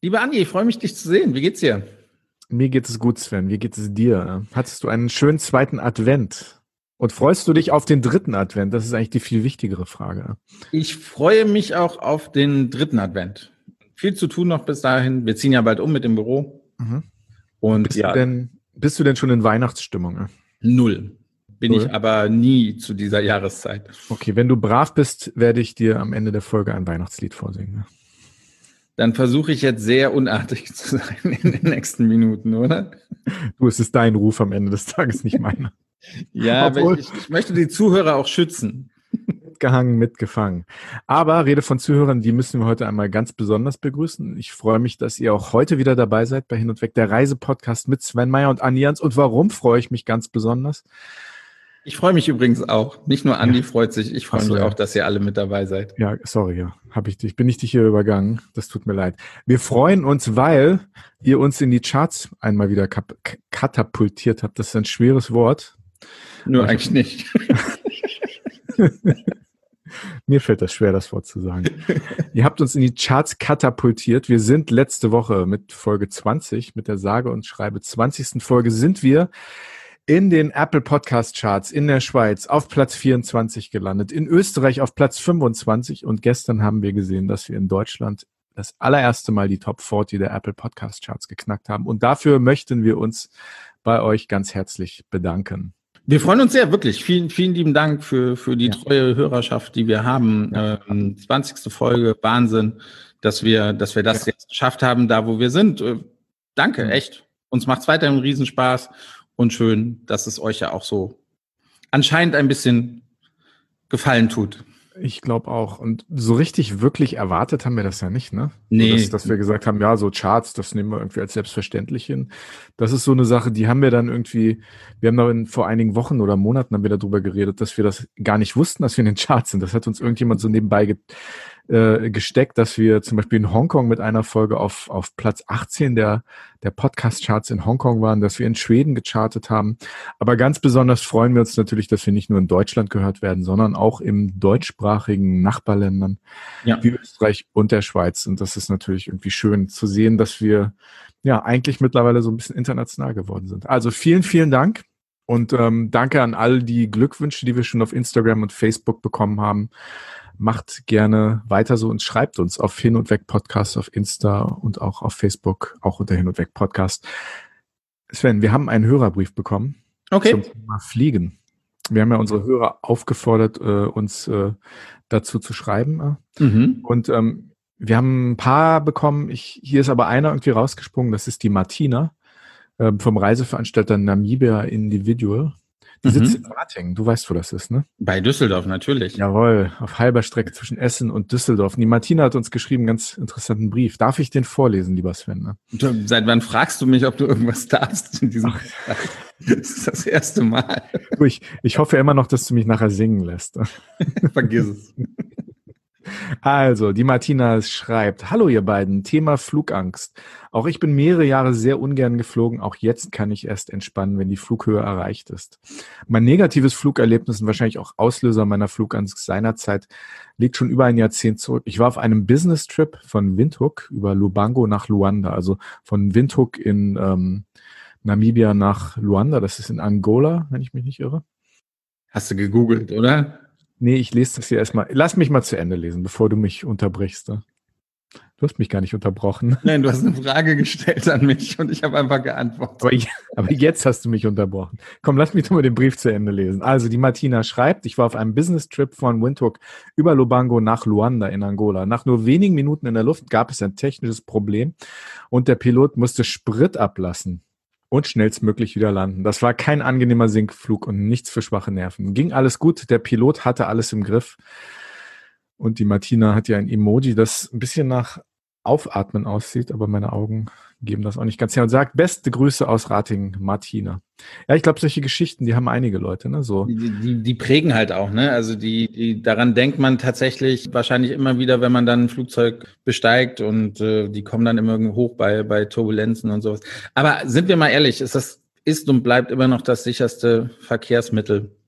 Liebe Andi, ich freue mich, dich zu sehen. Wie geht's dir? Mir geht es gut, Sven. Wie geht es dir? Hattest du einen schönen zweiten Advent? Und freust du dich auf den dritten Advent? Das ist eigentlich die viel wichtigere Frage. Ich freue mich auch auf den dritten Advent. Viel zu tun noch bis dahin. Wir ziehen ja bald um mit dem Büro. Mhm. Und Bist du denn schon in Weihnachtsstimmung? Null. Bin Null? ich aber nie zu dieser Jahreszeit. Okay, wenn du brav bist, werde ich dir am Ende der Folge ein Weihnachtslied vorsingen. Dann versuche ich jetzt sehr unartig zu sein in den nächsten Minuten, oder? Du, es ist dein Ruf am Ende des Tages, nicht meiner. Ja, aber ich möchte die Zuhörer auch schützen. Mitgehangen, mitgefangen. Aber Rede von Zuhörern, die müssen wir heute einmal ganz besonders begrüßen. Ich freue mich, dass ihr auch heute wieder dabei seid bei Hin und Weg, der Reisepodcast mit Sven Meyer und Andi Jans. Und warum freue ich mich ganz besonders? Ich freue mich übrigens auch. Nicht nur Andi freut sich, ich freue mich auch, dass ihr alle mit dabei seid. Ja, sorry, bin ich dich hier übergangen. Das tut mir leid. Wir freuen uns, weil ihr uns in die Charts einmal wieder katapultiert habt. Das ist ein schweres Wort. Nur eigentlich nicht. Mir fällt das schwer, das Wort zu sagen. Ihr habt uns in die Charts katapultiert. Wir sind letzte Woche mit Folge 20, mit der sage und schreibe 20. Folge, sind wir in den Apple Podcast Charts in der Schweiz auf Platz 24 gelandet, in Österreich auf Platz 25 und gestern haben wir gesehen, dass wir in Deutschland das allererste Mal die Top 40 der Apple Podcast Charts geknackt haben und dafür möchten wir uns bei euch ganz herzlich bedanken. Wir freuen uns sehr, wirklich. Vielen, vielen lieben Dank für die treue Hörerschaft, die wir haben. 20. Folge, Wahnsinn, dass wir das jetzt geschafft haben, da wo wir sind. Danke, echt. Uns macht's weiterhin Riesenspaß und schön, dass es euch ja auch so anscheinend ein bisschen gefallen tut. Ich glaube auch. Und so richtig wirklich erwartet haben wir das ja nicht, ne? Nee. So, dass wir gesagt haben, ja, so Charts, das nehmen wir irgendwie als selbstverständlich hin. Das ist so eine Sache, die haben wir dann irgendwie, wir haben da vor einigen Wochen oder Monaten haben wir darüber geredet, dass wir das gar nicht wussten, dass wir in den Charts sind. Das hat uns irgendjemand so nebenbei gesteckt, dass wir zum Beispiel in Hongkong mit einer Folge auf Platz 18 der Podcast-Charts in Hongkong waren, dass wir in Schweden gechartet haben. Aber ganz besonders freuen wir uns natürlich, dass wir nicht nur in Deutschland gehört werden, sondern auch im deutschsprachigen Nachbarländern wie Österreich und der Schweiz. Und das ist natürlich irgendwie schön zu sehen, dass wir ja eigentlich mittlerweile so ein bisschen international geworden sind. Also vielen, vielen Dank. Und danke an all die Glückwünsche, die wir schon auf Instagram und Facebook bekommen haben. Macht gerne weiter so und schreibt uns auf Hin und Weg Podcast auf Insta und auch auf Facebook, auch unter Hin und Weg Podcast. Sven, wir haben einen Hörerbrief bekommen zum Thema Fliegen. Wir haben ja unsere Hörer aufgefordert, uns dazu zu schreiben. Und wir haben ein paar bekommen. Hier ist aber einer irgendwie rausgesprungen. Das ist die Martina vom Reiseveranstalter Namibia Individual. Die sitzt in Ratingen. Du weißt, wo das ist, ne? Bei Düsseldorf, natürlich. Jawohl, auf halber Strecke zwischen Essen und Düsseldorf. Und die Martina hat uns geschrieben, einen ganz interessanten Brief. Darf ich den vorlesen, lieber Sven? Ne? Seit wann fragst du mich, ob du irgendwas darfst in diesem Das ist das erste Mal. Ich hoffe immer noch, dass du mich nachher singen lässt. Vergiss es. Also, die Martina schreibt, hallo ihr beiden, Thema Flugangst. Auch ich bin mehrere Jahre sehr ungern geflogen, auch jetzt kann ich erst entspannen, wenn die Flughöhe erreicht ist. Mein negatives Flugerlebnis und wahrscheinlich auch Auslöser meiner Flugangst seinerzeit liegt schon über ein Jahrzehnt zurück. Ich war auf einem Business-Trip von Windhoek über Lubango nach Luanda, also von Windhoek in Namibia nach Luanda, das ist in Angola, wenn ich mich nicht irre. Hast du gegoogelt, oder? Nee, ich lese das hier erstmal. Lass mich mal zu Ende lesen, bevor du mich unterbrichst. Du hast mich gar nicht unterbrochen. Nein, du hast eine Frage gestellt an mich und ich habe einfach geantwortet. Aber jetzt hast du mich unterbrochen. Komm, lass mich doch mal den Brief zu Ende lesen. Also die Martina schreibt, ich war auf einem Business-Trip von Windhoek über Lubango nach Luanda in Angola. Nach nur wenigen Minuten in der Luft gab es ein technisches Problem und der Pilot musste Sprit ablassen und schnellstmöglich wieder landen. Das war kein angenehmer Sinkflug und nichts für schwache Nerven. Ging alles gut, der Pilot hatte alles im Griff. Und die Martina hat ja ein Emoji, das ein bisschen nach Aufatmen aussieht, aber meine Augen geben das auch nicht ganz her und sagt, beste Grüße aus Ratingen, Martina. Ja, ich glaube, solche Geschichten, die haben einige Leute, ne? So. Die prägen halt auch, ne? Also daran denkt man tatsächlich wahrscheinlich immer wieder, wenn man dann ein Flugzeug besteigt und die kommen dann immer hoch bei Turbulenzen und sowas. Aber sind wir mal ehrlich, ist und bleibt immer noch das sicherste Verkehrsmittel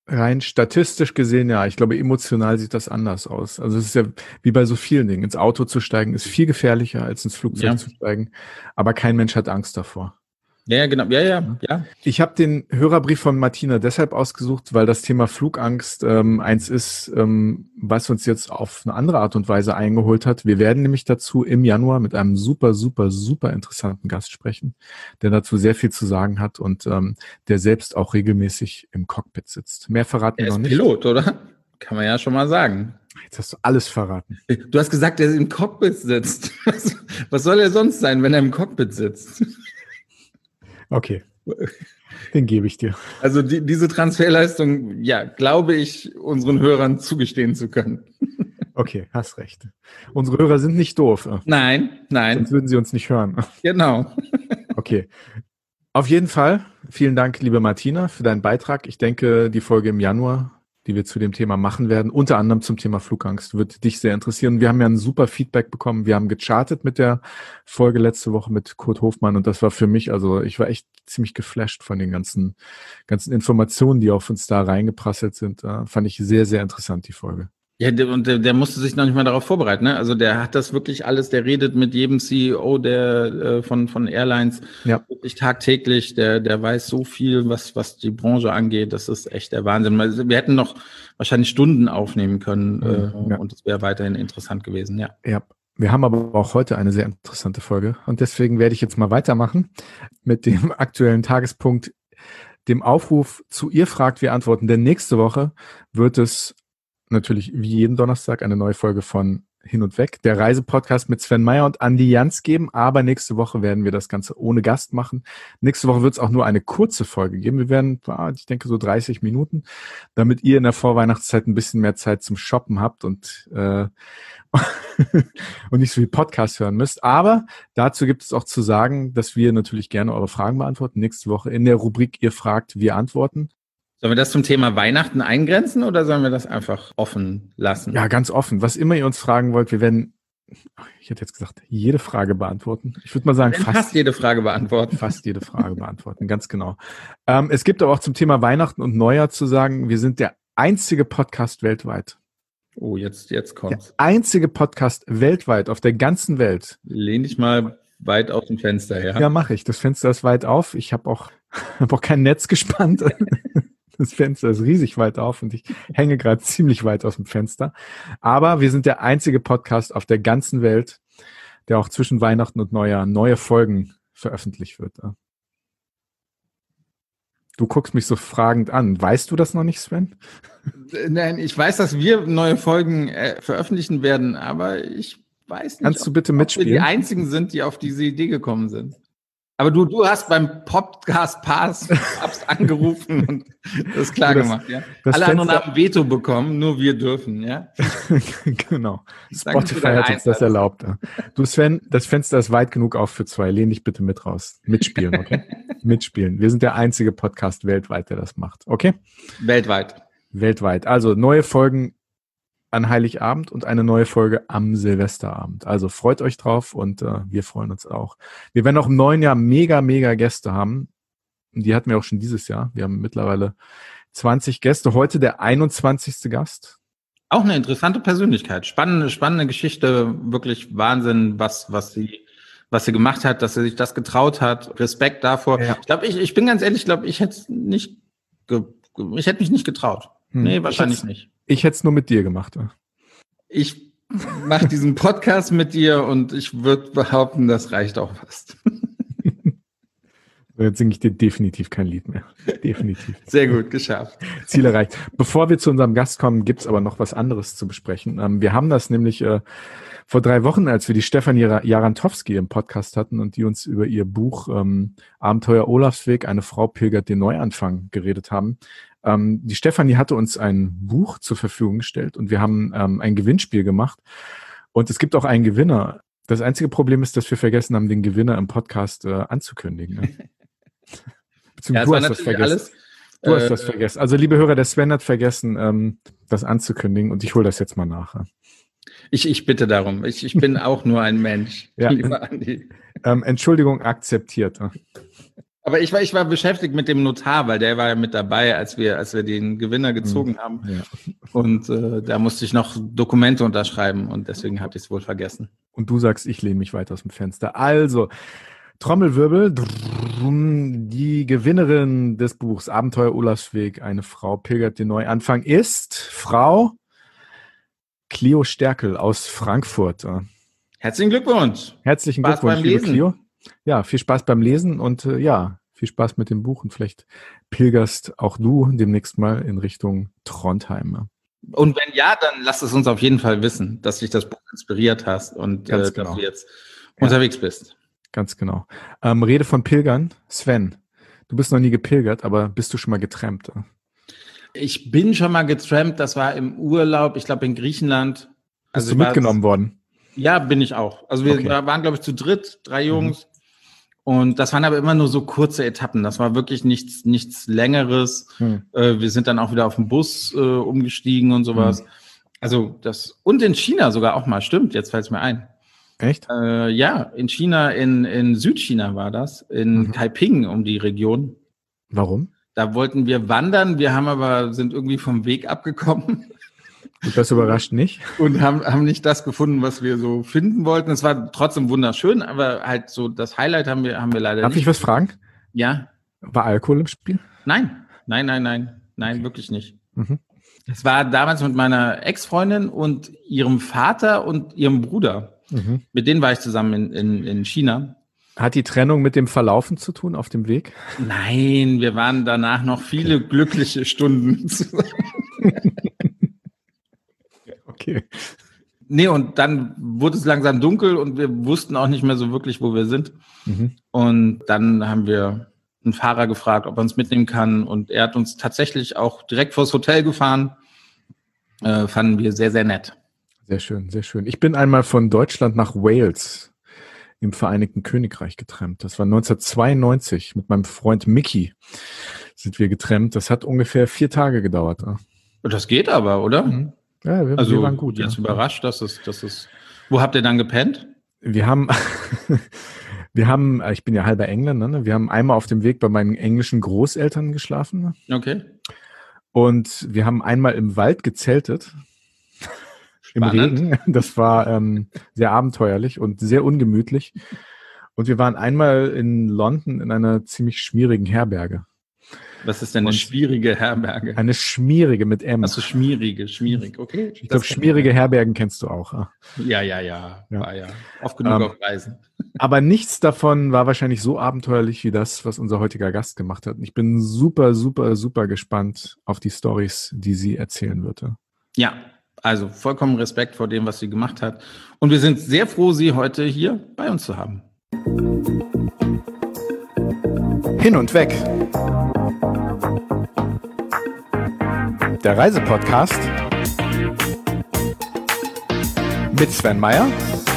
Rein statistisch gesehen, ja. Ich glaube, emotional sieht das anders aus. Also es ist ja wie bei so vielen Dingen. Ins Auto zu steigen ist viel gefährlicher, als ins Flugzeug zu steigen. Aber kein Mensch hat Angst davor. Ja, genau. Ja. Ich habe den Hörerbrief von Martina deshalb ausgesucht, weil das Thema Flugangst eins ist, was uns jetzt auf eine andere Art und Weise eingeholt hat. Wir werden nämlich dazu im Januar mit einem super, super, super interessanten Gast sprechen, der dazu sehr viel zu sagen hat und der selbst auch regelmäßig im Cockpit sitzt. Mehr verraten wir noch nicht. Pilot, oder? Kann man ja schon mal sagen. Jetzt hast du alles verraten. Du hast gesagt, er im Cockpit sitzt. Was soll er sonst sein, wenn er im Cockpit sitzt? Okay, den gebe ich dir. Also diese Transferleistung, ja, glaube ich, unseren Hörern zugestehen zu können. Okay, hast recht. Unsere Hörer sind nicht doof. Nein. Sonst würden sie uns nicht hören. Genau. Okay. Auf jeden Fall, vielen Dank, liebe Martina, für deinen Beitrag. Ich denke, die Folge im Januar, die wir zu dem Thema machen werden, unter anderem zum Thema Flugangst, wird dich sehr interessieren. Wir haben ja ein super Feedback bekommen. Wir haben gechartet mit der Folge letzte Woche mit Kurt Hofmann und das war für mich, also ich war echt ziemlich geflasht von den ganzen Informationen, die auf uns da reingeprasselt sind. Fand ich sehr, sehr interessant, die Folge. Ja, der musste sich noch nicht mal darauf vorbereiten, ne? Also der hat das wirklich alles, der redet mit jedem CEO von Airlines wirklich tagtäglich, der weiß so viel, was die Branche angeht, das ist echt der Wahnsinn. Wir hätten noch wahrscheinlich Stunden aufnehmen können und es wäre weiterhin interessant gewesen, ja. Ja. Wir haben aber auch heute eine sehr interessante Folge und deswegen werde ich jetzt mal weitermachen mit dem aktuellen Tagespunkt, dem Aufruf zu Ihr fragt, wir antworten, denn nächste Woche wird es natürlich wie jeden Donnerstag eine neue Folge von Hin und Weg, der Reisepodcast mit Sven Meyer und Andi Jans geben, aber nächste Woche werden wir das Ganze ohne Gast machen. Nächste Woche wird es auch nur eine kurze Folge geben. Wir werden, ich denke, so 30 Minuten, damit ihr in der Vorweihnachtszeit ein bisschen mehr Zeit zum Shoppen habt und nicht so viel Podcast hören müsst. Aber dazu gibt es auch zu sagen, dass wir natürlich gerne eure Fragen beantworten. Nächste Woche in der Rubrik Ihr fragt, wir antworten. Sollen wir das zum Thema Weihnachten eingrenzen oder sollen wir das einfach offen lassen? Ja, ganz offen. Was immer ihr uns fragen wollt, wir werden, ich hätte jetzt gesagt, jede Frage beantworten. Ich würde mal sagen, fast jede Frage beantworten. Fast jede Frage beantworten, ganz genau. Es gibt aber auch zum Thema Weihnachten und Neujahr zu sagen, wir sind der einzige Podcast weltweit. Oh, jetzt kommt's. Der einzige Podcast weltweit auf der ganzen Welt. Lehn dich mal weit aus dem Fenster her. Ja, mache ich. Das Fenster ist weit auf. Ich habe auch kein Netz gespannt. Das Fenster ist riesig weit auf und ich hänge gerade ziemlich weit aus dem Fenster. Aber wir sind der einzige Podcast auf der ganzen Welt, der auch zwischen Weihnachten und Neujahr neue Folgen veröffentlicht wird. Du guckst mich so fragend an. Weißt du das noch nicht, Sven? Nein, ich weiß, dass wir neue Folgen veröffentlichen werden, aber ich weiß nicht, Kannst du bitte mitspielen? Ob wir die einzigen sind, die auf diese Idee gekommen sind. Aber du hast beim Podcast Pass angerufen und das klar gemacht, ja. Alle anderen haben Veto bekommen, nur wir dürfen, ja. Genau. Spotify hat uns das erlaubt. Du Sven, das Fenster ist weit genug auf für zwei. Lehn dich bitte mit raus. Mitspielen, okay? Mitspielen. Wir sind der einzige Podcast weltweit, der das macht, okay? Weltweit. Also neue Folgen an Heiligabend und eine neue Folge am Silvesterabend. Also freut euch drauf und wir freuen uns auch. Wir werden auch im neuen Jahr mega, mega Gäste haben. Die hatten wir auch schon dieses Jahr. Wir haben mittlerweile 20 Gäste. Heute der 21. Gast. Auch eine interessante Persönlichkeit. Spannende Geschichte. Wirklich Wahnsinn, was sie gemacht hat, dass sie sich das getraut hat. Respekt davor. Ja. Ich glaube, ich bin ganz ehrlich, ich hätte mich nicht getraut. Nee, wahrscheinlich nicht. Ich hätte es nur mit dir gemacht. Ich mache diesen Podcast mit dir und ich würde behaupten, das reicht auch fast. Jetzt singe ich dir definitiv kein Lied mehr. Definitiv. Sehr gut, geschafft. Ziel erreicht. Bevor wir zu unserem Gast kommen, gibt's aber noch was anderes zu besprechen. Wir haben das nämlich vor 3 Wochen, als wir die Stefanie Jarantowski im Podcast hatten und die uns über ihr Buch Abenteuer Olafsweg, eine Frau pilgert den Neuanfang geredet haben. Die Stefanie hatte uns ein Buch zur Verfügung gestellt und wir haben ein Gewinnspiel gemacht. Und es gibt auch einen Gewinner. Das einzige Problem ist, dass wir vergessen haben, den Gewinner im Podcast anzukündigen. Ne? Ja, du hast das vergessen. Du hast das vergessen. Also liebe Hörer, der Sven hat vergessen, das anzukündigen und ich hole das jetzt mal nach. Ich bitte darum. Ich bin auch nur ein Mensch. Ja. Entschuldigung, akzeptiert. Aber ich war beschäftigt mit dem Notar, weil der war ja mit dabei, als wir den Gewinner gezogen haben. Ja. Und da musste ich noch Dokumente unterschreiben und deswegen habe ich es wohl vergessen. Und du sagst, ich lehne mich weit aus dem Fenster. Also, Trommelwirbel, die Gewinnerin des Buchs Abenteuer Olafsweg, eine Frau pilgert den Neuanfang, ist Frau Clio Stärkel aus Frankfurt. Herzlichen Glückwunsch. Herzlichen Spaß Glückwunsch, beim liebe Lesen. Clio. Ja, viel Spaß beim Lesen und viel Spaß mit dem Buch und vielleicht pilgerst auch du demnächst mal in Richtung Trondheim. Und wenn ja, dann lass es uns auf jeden Fall wissen, dass dich das Buch inspiriert hast und dass du jetzt unterwegs bist. Ganz genau. Rede von Pilgern. Sven, du bist noch nie gepilgert, aber bist du schon mal getrampt? Ich bin schon mal getrampt, das war im Urlaub, ich glaube in Griechenland. Bist du mitgenommen worden? Ja, bin ich auch. Also wir waren, glaube ich, zu dritt, 3 Jungs. Und das waren aber immer nur so kurze Etappen. Das war wirklich nichts Längeres. Wir sind dann auch wieder auf den Bus umgestiegen und sowas. Also und in China sogar auch mal, stimmt, jetzt fällt es mir ein. Echt? Ja, in China, in Südchina war das, in Taiping um die Region. Warum? Da wollten wir wandern, sind irgendwie vom Weg abgekommen. Und das überrascht nicht? Und haben nicht das gefunden, was wir so finden wollten. Es war trotzdem wunderschön, aber halt so das Highlight haben wir leider nicht. Darf ich was fragen? Ja. War Alkohol im Spiel? Nein, wirklich nicht. Es war damals mit meiner Ex-Freundin und ihrem Vater und ihrem Bruder. Mit denen war ich zusammen in China. Hat die Trennung mit dem Verlaufen zu tun auf dem Weg? Nein, wir waren danach noch viele glückliche Stunden zusammen. Okay. Nee, und dann wurde es langsam dunkel und wir wussten auch nicht mehr so wirklich, wo wir sind. Und dann haben wir einen Fahrer gefragt, ob er uns mitnehmen kann. Und er hat uns tatsächlich auch direkt vors Hotel gefahren. Fanden wir sehr, sehr nett. Sehr schön, sehr schön. Ich bin einmal von Deutschland nach Wales im Vereinigten Königreich getrampt. Das war 1992 mit meinem Freund Mickey sind wir getrampt. Das hat ungefähr 4 Tage gedauert. Das geht aber, oder? Ja, wir waren gut. Jetzt überrascht, dass es. Wo habt ihr dann gepennt? Wir haben, ich bin ja halber Engländer, ne? Wir haben einmal auf dem Weg bei meinen englischen Großeltern geschlafen. Okay. Und wir haben einmal im Wald gezeltet. Spannend. Im Regen. Das war sehr abenteuerlich und sehr ungemütlich. Und wir waren einmal in London in einer ziemlich schmierigen Herberge. Was ist denn eine schwierige Herberge? Eine schmierige mit M. Also schmierig, okay. Ich glaube, schmierige Herbergen kennst du auch. Ja. War ja. Oft genug auf Reisen. Aber nichts davon war wahrscheinlich so abenteuerlich wie das, was unser heutiger Gast gemacht hat. Ich bin super, super, super gespannt auf die Storys, die sie erzählen wird. Ja, also vollkommen Respekt vor dem, was sie gemacht hat. Und wir sind sehr froh, sie heute hier bei uns zu haben. Hin und weg. Der Reisepodcast mit Sven Meyer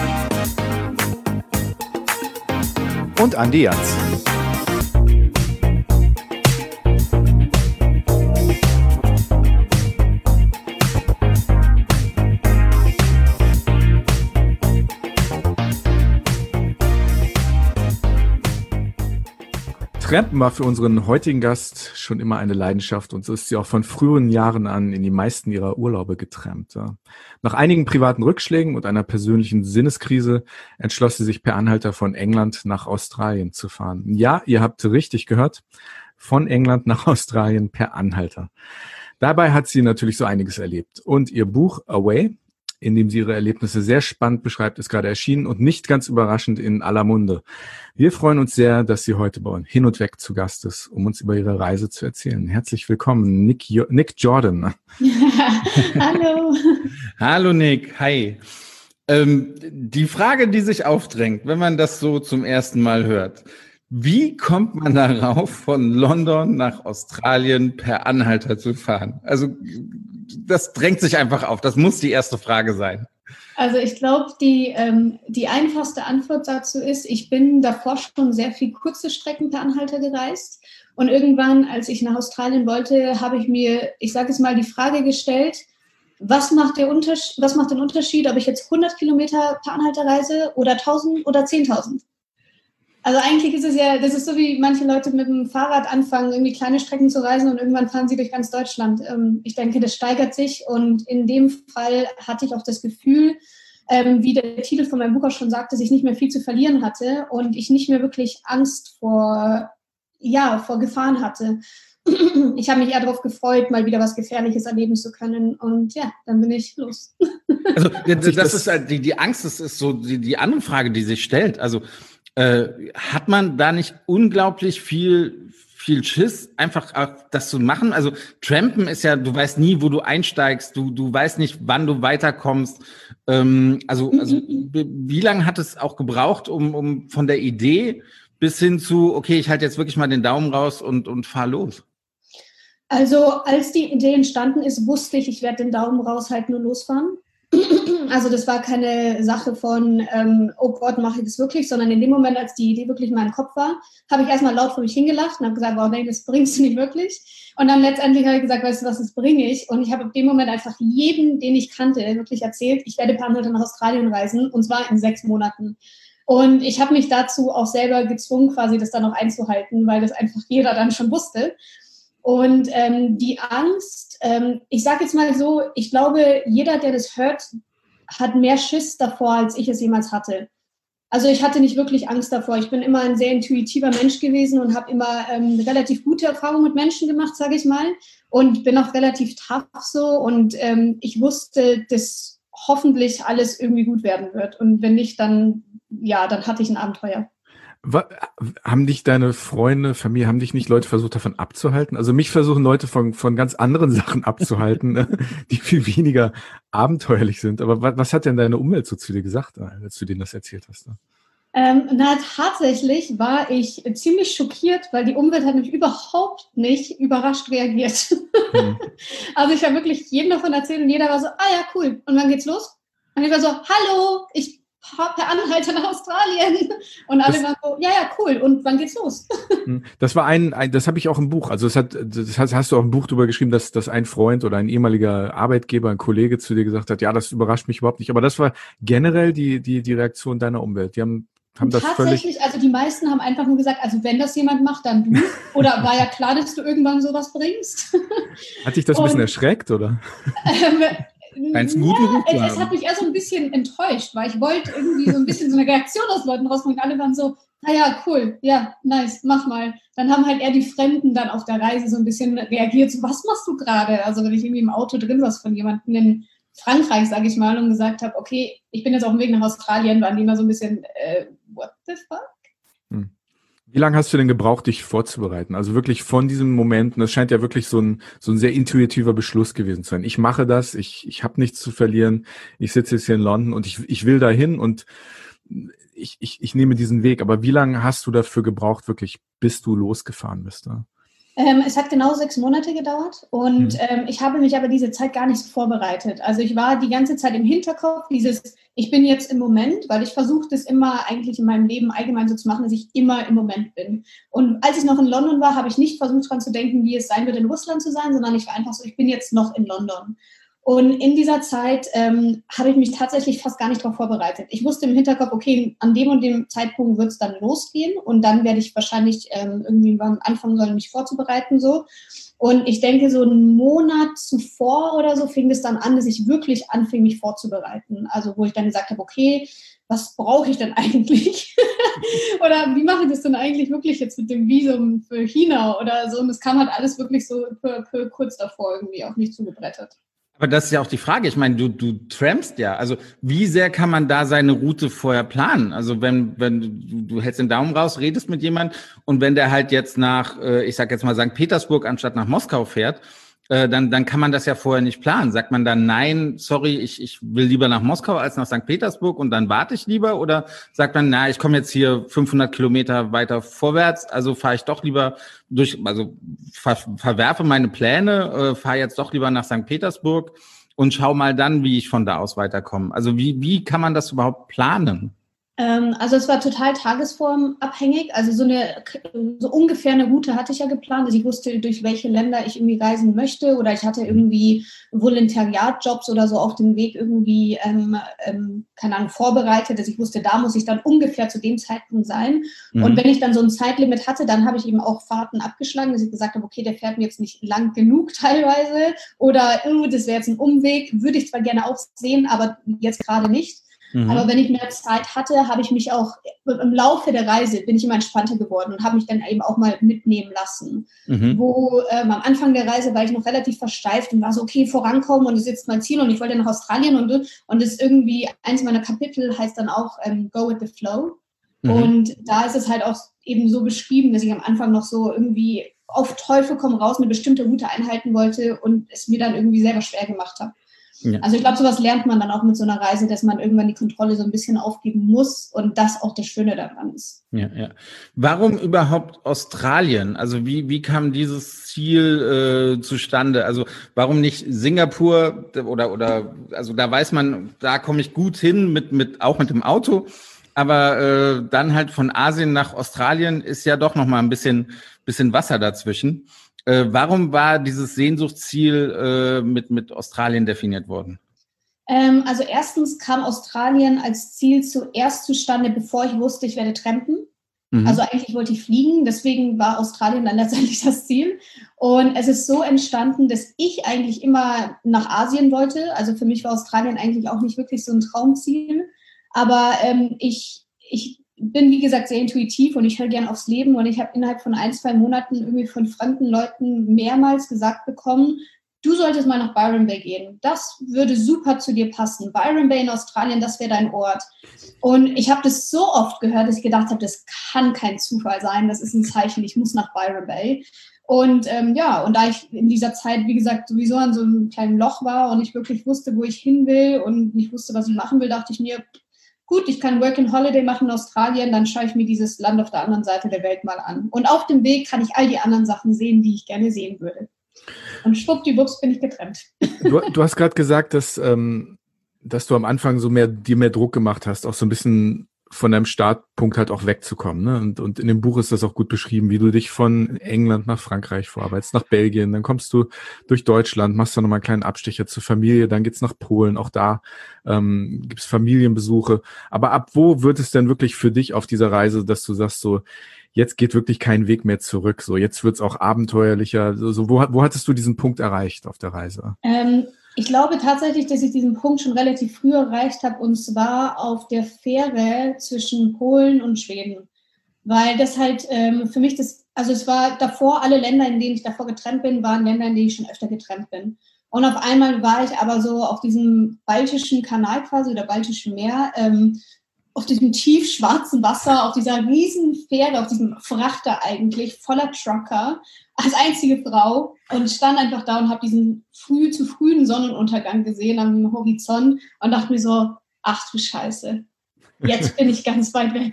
und Andi Jans. Trampen war für unseren heutigen Gast schon immer eine Leidenschaft und so ist sie auch von früheren Jahren an in die meisten ihrer Urlaube getrampt. Ja. Nach einigen privaten Rückschlägen und einer persönlichen Sinneskrise entschloss sie sich per Anhalter von England nach Australien zu fahren. Ja, ihr habt richtig gehört, von England nach Australien per Anhalter. Dabei hat sie natürlich so einiges erlebt und ihr Buch Away, in dem sie ihre Erlebnisse sehr spannend beschreibt, ist gerade erschienen und nicht ganz überraschend in aller Munde. Wir freuen uns sehr, dass sie heute bei uns Hin und Weg zu Gast ist, um uns über ihre Reise zu erzählen. Herzlich willkommen, Nick Jordan. Hallo. Hallo Nick, hi. Die Frage, die sich aufdrängt, wenn man das so zum ersten Mal hört, wie kommt man darauf, von London nach Australien per Anhalter zu fahren? Also das drängt sich einfach auf. Das muss die erste Frage sein. Also ich glaube, die einfachste Antwort dazu ist, ich bin davor schon sehr viel kurze Strecken per Anhalter gereist. Und irgendwann, als ich nach Australien wollte, habe ich mir, ich sage es mal, die Frage gestellt, was macht den Unterschied, ob ich jetzt 100 Kilometer per Anhalter reise oder 1000 oder 10.000? Also eigentlich ist es ja, das ist so wie manche Leute mit dem Fahrrad anfangen, irgendwie kleine Strecken zu reisen und irgendwann fahren sie durch ganz Deutschland. Ich denke, das steigert sich und in dem Fall hatte ich auch das Gefühl, wie der Titel von meinem Buch auch schon sagte, dass ich nicht mehr viel zu verlieren hatte und ich nicht mehr wirklich Angst vor Gefahren hatte. Ich habe mich eher darauf gefreut, mal wieder was Gefährliches erleben zu können und ja, dann bin ich los. Also das ist halt die Angst, das ist so die andere Frage, die sich stellt. Also hat man da nicht unglaublich viel Schiss, einfach auch das zu machen? Also Trampen ist ja, du weißt nie, wo du einsteigst, du weißt nicht, wann du weiterkommst. Also wie lange hat es auch gebraucht, um von der Idee bis hin zu, okay, ich halte jetzt wirklich mal den Daumen raus und fahr los? Also als die Idee entstanden ist, wusste ich werde den Daumen raushalten und losfahren. Also das war keine Sache von, oh Gott, mache ich das wirklich, sondern in dem Moment, als die Idee wirklich in meinem Kopf war, habe ich erstmal laut vor mich hingelacht und habe gesagt, wow, nee, das bringst du nicht wirklich. Und dann letztendlich habe ich gesagt, weißt du was, das bringe ich. Und ich habe in dem Moment einfach jedem, den ich kannte, wirklich erzählt, ich werde per Monate nach Australien reisen und zwar in 6 Monaten. Und ich habe mich dazu auch selber gezwungen, quasi das dann noch einzuhalten, weil das einfach jeder dann schon wusste. Und die Angst, ich sage jetzt mal so, ich glaube, jeder, der das hört, hat mehr Schiss davor, als ich es jemals hatte. Also ich hatte nicht wirklich Angst davor. Ich bin immer ein sehr intuitiver Mensch gewesen und habe immer relativ gute Erfahrungen mit Menschen gemacht, sage ich mal. Und bin auch relativ tough so. Und ich wusste, dass hoffentlich alles irgendwie gut werden wird. Und wenn nicht, dann hatte ich ein Abenteuer. Haben dich deine Freunde, Familie, haben dich nicht Leute versucht, davon abzuhalten? Also mich versuchen Leute von ganz anderen Sachen abzuhalten, die viel weniger abenteuerlich sind. Aber was hat denn deine Umwelt so zu dir gesagt, als du denen das erzählt hast? Tatsächlich war ich ziemlich schockiert, weil die Umwelt hat mich überhaupt nicht überrascht reagiert. Also ich habe wirklich jedem davon erzählt und jeder war so, ja, cool. Und wann geht's los? Und ich war so, hallo, ich per Anhalter nach Australien. Und alle waren so, ja, cool. Und wann geht's los? Das war das habe ich auch im Buch. Also das hast du auch im Buch drüber geschrieben, dass ein Freund oder ein ehemaliger Arbeitgeber, ein Kollege zu dir gesagt hat, ja, das überrascht mich überhaupt nicht. Aber das war generell die Reaktion deiner Umwelt. Die haben das tatsächlich, also die meisten haben einfach nur gesagt, also wenn das jemand macht, dann du. Oder war ja klar, dass du irgendwann sowas bringst. Hat dich das ein bisschen erschreckt, oder? Es hat mich eher so ein bisschen enttäuscht, weil ich wollte irgendwie so ein bisschen so eine Reaktion aus Leuten rausbringen. Alle waren so, ja, cool, ja, nice, mach mal. Dann haben halt eher die Fremden dann auf der Reise so ein bisschen reagiert, so, was machst du gerade? Also wenn ich irgendwie im Auto drin saß von jemandem in Frankreich, sage ich mal, und gesagt habe, okay, ich bin jetzt auf dem Weg nach Australien, waren die immer so ein bisschen, what the fuck? Wie lange hast du denn gebraucht, dich vorzubereiten? Also wirklich von diesem Moment, und das scheint ja wirklich so ein sehr intuitiver Beschluss gewesen zu sein. Ich mache das, ich habe nichts zu verlieren, ich sitze jetzt hier in London und ich will dahin und ich nehme diesen Weg. Aber wie lange hast du dafür gebraucht, wirklich, bis du losgefahren bist? Ne? Es hat genau 6 Monate gedauert und ich habe mich aber diese Zeit gar nicht so vorbereitet. Also ich war die ganze Zeit im Hinterkopf, ich bin jetzt im Moment, weil ich versuche das immer eigentlich in meinem Leben allgemein so zu machen, dass ich immer im Moment bin. Und als ich noch in London war, habe ich nicht versucht dran zu denken, wie es sein wird, in Russland zu sein, sondern ich war einfach so, ich bin jetzt noch in London. Und in dieser Zeit habe ich mich tatsächlich fast gar nicht darauf vorbereitet. Ich wusste im Hinterkopf, okay, an dem und dem Zeitpunkt wird es dann losgehen und dann werde ich wahrscheinlich irgendwie anfangen sollen, mich vorzubereiten. So. Und ich denke, so einen Monat zuvor oder so fing es dann an, dass ich wirklich anfing, mich vorzubereiten. Also wo ich dann gesagt habe, okay, was brauche ich denn eigentlich? Oder wie mache ich das denn eigentlich wirklich jetzt mit dem Visum für China oder so? Und das kam halt alles wirklich so kurz davor irgendwie auf mich zugebrettert. Aber das ist ja auch die Frage. Ich meine, du trampst ja. Also wie sehr kann man da seine Route vorher planen? Also wenn du hältst den Daumen raus, redest mit jemand und wenn der halt jetzt nach, ich sag jetzt mal St. Petersburg anstatt nach Moskau fährt, dann kann man das ja vorher nicht planen. Sagt man dann, nein, sorry, ich will lieber nach Moskau als nach St. Petersburg und dann warte ich lieber? Oder sagt man, na, ich komme jetzt hier 500 Kilometer weiter vorwärts, also fahre ich doch lieber verwerfe meine Pläne, fahre jetzt doch lieber nach St. Petersburg und schau mal dann, wie ich von da aus weiterkomme. Also wie kann man das überhaupt planen? Also es war total tagesformabhängig. Also so ungefähr eine Route hatte ich ja geplant. Also ich wusste, durch welche Länder ich irgendwie reisen möchte, oder ich hatte irgendwie Volontariatjobs oder so auf dem Weg irgendwie, keine Ahnung, vorbereitet. Also ich wusste, da muss ich dann ungefähr zu dem Zeitpunkt sein. Und wenn ich dann so ein Zeitlimit hatte, dann habe ich eben auch Fahrten abgeschlagen, dass ich gesagt habe, okay, der fährt mir jetzt nicht lang genug teilweise, oder das wäre jetzt ein Umweg, würde ich zwar gerne auch sehen, aber jetzt gerade nicht. Aber wenn ich mehr Zeit hatte, habe ich mich auch im Laufe der Reise, bin ich immer entspannter geworden und habe mich dann eben auch mal mitnehmen lassen. Wo am Anfang der Reise war ich noch relativ versteift und war so, okay, vorankommen, und das ist jetzt mein Ziel, und ich wollte nach Australien, und das irgendwie, eins meiner Kapitel heißt dann auch Go with the Flow. Und da ist es halt auch eben so beschrieben, dass ich am Anfang noch so irgendwie auf Teufel komm raus eine bestimmte Route einhalten wollte und es mir dann irgendwie selber schwer gemacht habe. Ja. Also ich glaube, sowas lernt man dann auch mit so einer Reise, dass man irgendwann die Kontrolle so ein bisschen aufgeben muss, und das auch das Schöne daran ist. Ja, ja. Warum überhaupt Australien? Also wie kam dieses Ziel zustande? Also warum nicht Singapur oder also da weiß man, da komme ich gut hin auch mit dem Auto, aber dann halt von Asien nach Australien ist ja doch noch mal ein bisschen Wasser dazwischen. Warum war dieses Sehnsuchtsziel mit Australien definiert worden? Also erstens kam Australien als Ziel zuerst zustande, bevor ich wusste, ich werde trampen. Also eigentlich wollte ich fliegen, deswegen war Australien dann letztendlich das Ziel. Und es ist so entstanden, dass ich eigentlich immer nach Asien wollte. Also für mich war Australien eigentlich auch nicht wirklich so ein Traumziel. Aber ich bin, wie gesagt, sehr intuitiv und ich höre gerne aufs Leben, und ich habe innerhalb von 1-2 Monaten irgendwie von fremden Leuten mehrmals gesagt bekommen, du solltest mal nach Byron Bay gehen. Das würde super zu dir passen. Byron Bay in Australien, das wäre dein Ort. Und ich habe das so oft gehört, dass ich gedacht habe, das kann kein Zufall sein. Das ist ein Zeichen, ich muss nach Byron Bay. Und und da ich in dieser Zeit, wie gesagt, sowieso an so einem kleinen Loch war und ich wirklich wusste, wo ich hin will und nicht wusste, was ich machen will, dachte ich mir, gut, ich kann Work and Holiday machen in Australien, dann schaue ich mir dieses Land auf der anderen Seite der Welt mal an. Und auf dem Weg kann ich all die anderen Sachen sehen, die ich gerne sehen würde. Und schwuppdiwupps bin ich getrennt. Du hast gerade gesagt, dass du am Anfang dir mehr Druck gemacht hast, auch so ein bisschen von deinem Startpunkt halt auch wegzukommen. Ne? Und in dem Buch ist das auch gut beschrieben, wie du dich von England nach Frankreich vorarbeitest, nach Belgien, dann kommst du durch Deutschland, machst dann nochmal einen kleinen Abstecher zur Familie, dann geht's nach Polen, auch da gibt's Familienbesuche. Aber ab wo wird es denn wirklich für dich auf dieser Reise, dass du sagst so, jetzt geht wirklich kein Weg mehr zurück, so jetzt wird's auch abenteuerlicher. So, wo hattest du diesen Punkt erreicht auf der Reise? Ich glaube tatsächlich, dass ich diesen Punkt schon relativ früh erreicht habe, und zwar auf der Fähre zwischen Polen und Schweden. Weil das halt für mich also es war davor, alle Länder, in denen ich davor getrennt bin, waren Länder, in denen ich schon öfter getrennt bin. Und auf einmal war ich aber so auf diesem baltischen Kanal quasi, oder baltischen Meer, auf diesem tief schwarzen Wasser, auf dieser riesen Fähre, auf diesem Frachter eigentlich, voller Trucker, als einzige Frau, und stand einfach da und habe diesen zu frühen Sonnenuntergang gesehen am Horizont und dachte mir so, ach du Scheiße, jetzt bin ich ganz weit weg.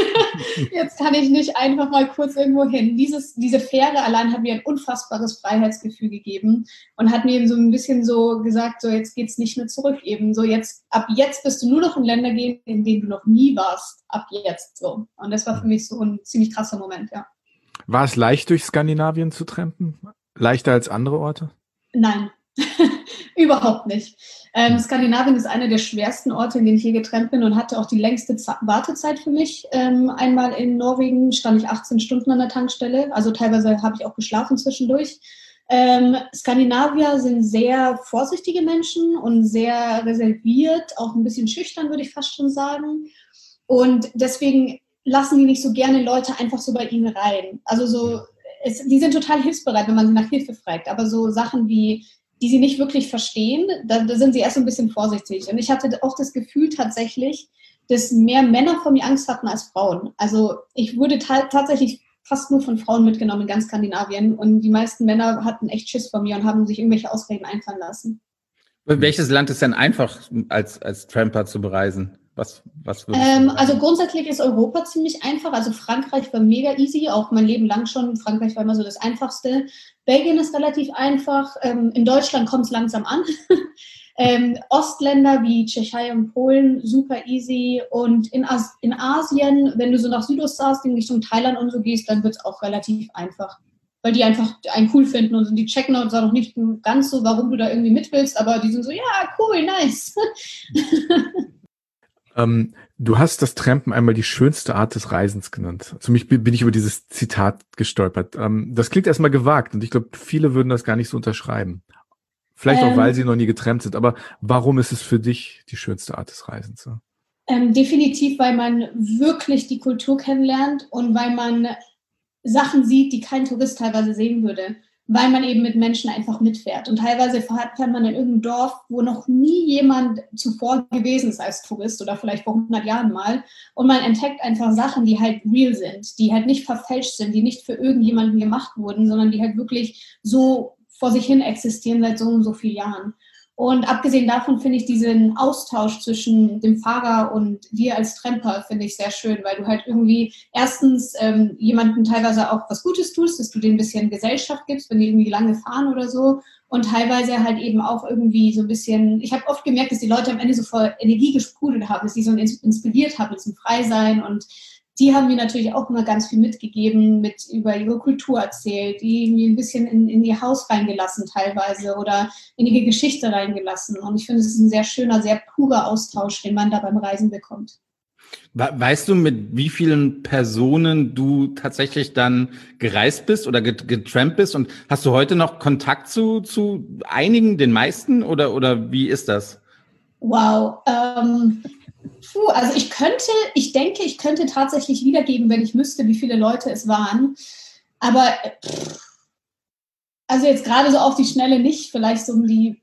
Jetzt kann ich nicht einfach mal kurz irgendwo hin. Diese Fähre allein hat mir ein unfassbares Freiheitsgefühl gegeben und hat mir so ein bisschen so gesagt, so jetzt geht's nicht mehr zurück eben. So ab jetzt bist du nur noch in Länder gehen, in denen du noch nie warst. Ab jetzt so. Und das war für mich so ein ziemlich krasser Moment, ja. War es leicht, durch Skandinavien zu trampen? Leichter als andere Orte? Nein, überhaupt nicht. Skandinavien ist einer der schwersten Orte, in denen ich je getrennt bin, und hatte auch die längste Wartezeit für mich. Einmal in Norwegen stand ich 18 Stunden an der Tankstelle, also teilweise habe ich auch geschlafen zwischendurch. Skandinavier sind sehr vorsichtige Menschen und sehr reserviert, auch ein bisschen schüchtern, würde ich fast schon sagen. Und deswegen lassen die nicht so gerne Leute einfach so bei ihnen rein. Also die sind total hilfsbereit, wenn man sie nach Hilfe fragt, aber so Sachen wie, die sie nicht wirklich verstehen, da sind sie erst so ein bisschen vorsichtig. Und ich hatte auch das Gefühl tatsächlich, dass mehr Männer vor mir Angst hatten als Frauen. Also ich wurde tatsächlich fast nur von Frauen mitgenommen in ganz Skandinavien, und die meisten Männer hatten echt Schiss vor mir und haben sich irgendwelche Ausreden einfallen lassen. Welches Land ist denn einfach als Tramper zu bereisen? Was also grundsätzlich ist Europa ziemlich einfach. Also Frankreich war mega easy, auch mein Leben lang schon. Frankreich war immer so das Einfachste. Belgien ist relativ einfach. In Deutschland kommt es langsam an. Ostländer wie Tschechei und Polen, super easy. Und in Asien, wenn du so nach Südostasien, Richtung Thailand und so gehst, dann wird es auch relativ einfach. Weil die einfach einen cool finden und die checken uns auch noch nicht ganz so, warum du da irgendwie mit willst, aber die sind so, ja, cool, nice. Du hast das Trampen einmal die schönste Art des Reisens genannt. Für mich bin ich über dieses Zitat gestolpert. Das klingt erstmal gewagt und ich glaube, viele würden das gar nicht so unterschreiben. Vielleicht auch, weil sie noch nie getrampt sind. Aber warum ist es für dich die schönste Art des Reisens? Definitiv, weil man wirklich die Kultur kennenlernt und weil man Sachen sieht, die kein Tourist teilweise sehen würde, weil man eben mit Menschen einfach mitfährt. Und teilweise fährt man in irgendein Dorf, wo noch nie jemand zuvor gewesen ist als Tourist oder vielleicht vor 100 Jahren mal. Und man entdeckt einfach Sachen, die halt real sind, die halt nicht verfälscht sind, die nicht für irgendjemanden gemacht wurden, sondern die halt wirklich so vor sich hin existieren seit so und so vielen Jahren. Und abgesehen davon finde ich diesen Austausch zwischen dem Fahrer und dir als Tramper finde ich sehr schön, weil du halt irgendwie erstens jemandem teilweise auch was Gutes tust, dass du denen ein bisschen Gesellschaft gibst, wenn die irgendwie lange fahren oder so. Und teilweise halt eben auch irgendwie so ein bisschen, ich habe oft gemerkt, dass die Leute am Ende so voll Energie gesprudelt haben, dass die so inspiriert haben zum Freisein, und die haben mir natürlich auch immer ganz viel mitgegeben, über ihre Kultur erzählt, die mir ein bisschen in ihr Haus reingelassen teilweise oder in ihre Geschichte reingelassen. Und ich finde, es ist ein sehr schöner, sehr purer Austausch, den man da beim Reisen bekommt. Weißt du, mit wie vielen Personen du tatsächlich dann gereist bist oder getrampt bist? Und hast du heute noch Kontakt zu einigen, den meisten? Oder wie ist das? Wow. Also ich denke, ich könnte tatsächlich wiedergeben, wenn ich wüsste, wie viele Leute es waren. Aber also jetzt gerade so auf die Schnelle nicht, vielleicht so um die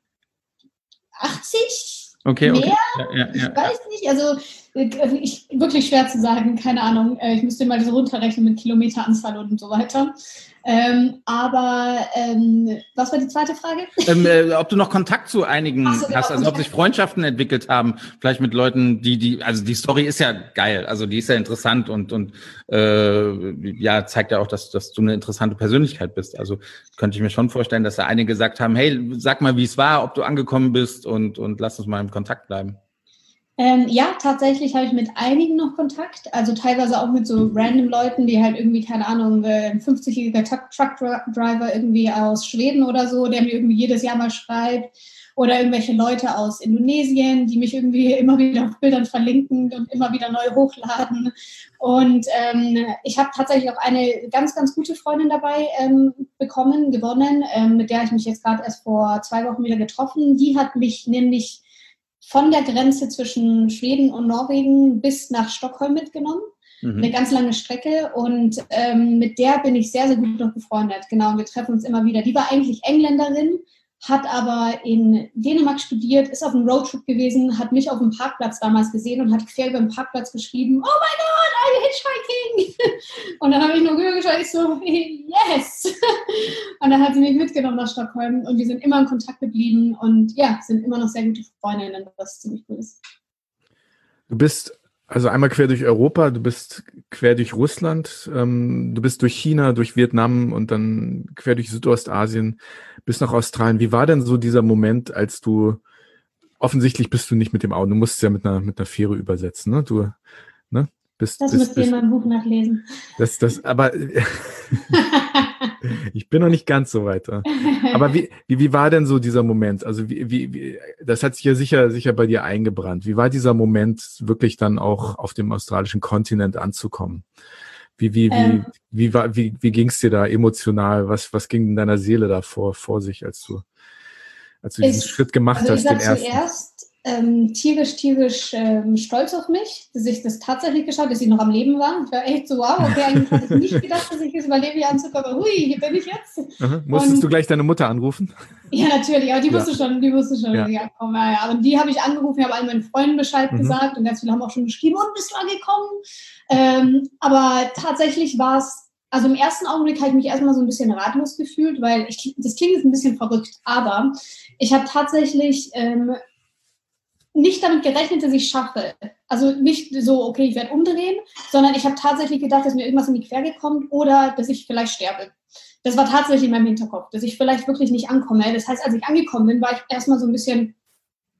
80? Okay, mehr? Okay. Ja. Ich weiß nicht, also wirklich schwer zu sagen, keine Ahnung. Ich müsste mal so runterrechnen mit Kilometeranzahl und so weiter. Aber was war die zweite Frage? Ob du noch Kontakt zu einigen hast, also ob sich Freundschaften entwickelt haben, vielleicht mit Leuten, also die Story ist ja geil, also die ist ja interessant und ja, zeigt ja auch, dass du eine interessante Persönlichkeit bist. Also könnte ich mir schon vorstellen, dass da einige gesagt haben, hey, sag mal, wie es war, ob du angekommen bist und lass uns mal im Kontakt bleiben. Ja, tatsächlich habe ich mit einigen noch Kontakt, also teilweise auch mit so random Leuten, die halt irgendwie, keine Ahnung, ein 50-jähriger Truckdriver irgendwie aus Schweden oder so, der mir irgendwie jedes Jahr mal schreibt, oder irgendwelche Leute aus Indonesien, die mich irgendwie immer wieder auf Bildern verlinken und immer wieder neu hochladen. Und ich habe tatsächlich auch eine ganz, ganz gute Freundin dabei gewonnen, mit der ich mich jetzt gerade erst vor 2 Wochen wieder getroffen. Die hat mich nämlich von der Grenze zwischen Schweden und Norwegen bis nach Stockholm mitgenommen. Eine ganz lange Strecke, und mit der bin ich sehr, sehr gut noch befreundet. Genau, und wir treffen uns immer wieder. Die war eigentlich Engländerin, hat aber in Dänemark studiert, ist auf einem Roadtrip gewesen, hat mich auf dem Parkplatz damals gesehen und hat quer über den Parkplatz geschrieben, oh mein Gott, I'm hitchhiking! Und dann habe ich nur rübergeschaut, ich so, yes! Und dann hat sie mich mitgenommen nach Stockholm und wir sind immer in Kontakt geblieben und ja, sind immer noch sehr gute Freundinnen, was ziemlich cool ist. Du bist also einmal quer durch Europa, du bist quer durch Russland, du bist durch China, durch Vietnam und dann quer durch Südostasien bis nach Australien. Wie war denn so dieser Moment, als du, offensichtlich bist du nicht mit dem Auto, du musst es ja mit einer Fähre übersetzen, ne? Du, ne? Das müsst ihr in meinem Buch nachlesen. Aber ich bin noch nicht ganz so weit. Aber wie war denn so dieser Moment? Also wie das hat sich ja sicher bei dir eingebrannt. Wie war dieser Moment, wirklich dann auch auf dem australischen Kontinent anzukommen? Wie ging es dir da emotional? Was ging in deiner Seele da vor sich, als du diesen Schritt gemacht hast? Ich war zuerst tierisch stolz auf mich, dass ich das tatsächlich geschafft habe, dass ich noch am Leben war. Ich war echt so, wow, okay, eigentlich hatte ich nicht gedacht, dass ich es überlebe, hier anzukommen. Aber hui, hier bin ich jetzt. Musstest du gleich deine Mutter anrufen? Ja, natürlich, aber die wusste schon, dass ich ankomme. Ja. Und die habe ich angerufen, habe allen meinen Freunden Bescheid gesagt und ganz viele haben auch schon geschrieben, und bist du angekommen? Aber tatsächlich war es, also im ersten Augenblick habe ich mich erstmal so ein bisschen ratlos gefühlt, weil das klingt jetzt ein bisschen verrückt, aber ich habe tatsächlich nicht damit gerechnet, dass ich es schaffe. Also nicht so, okay, ich werde umdrehen, sondern ich habe tatsächlich gedacht, dass mir irgendwas in die Quere kommt oder dass ich vielleicht sterbe. Das war tatsächlich in meinem Hinterkopf, dass ich vielleicht wirklich nicht ankomme. Das heißt, als ich angekommen bin, war ich erstmal so ein bisschen,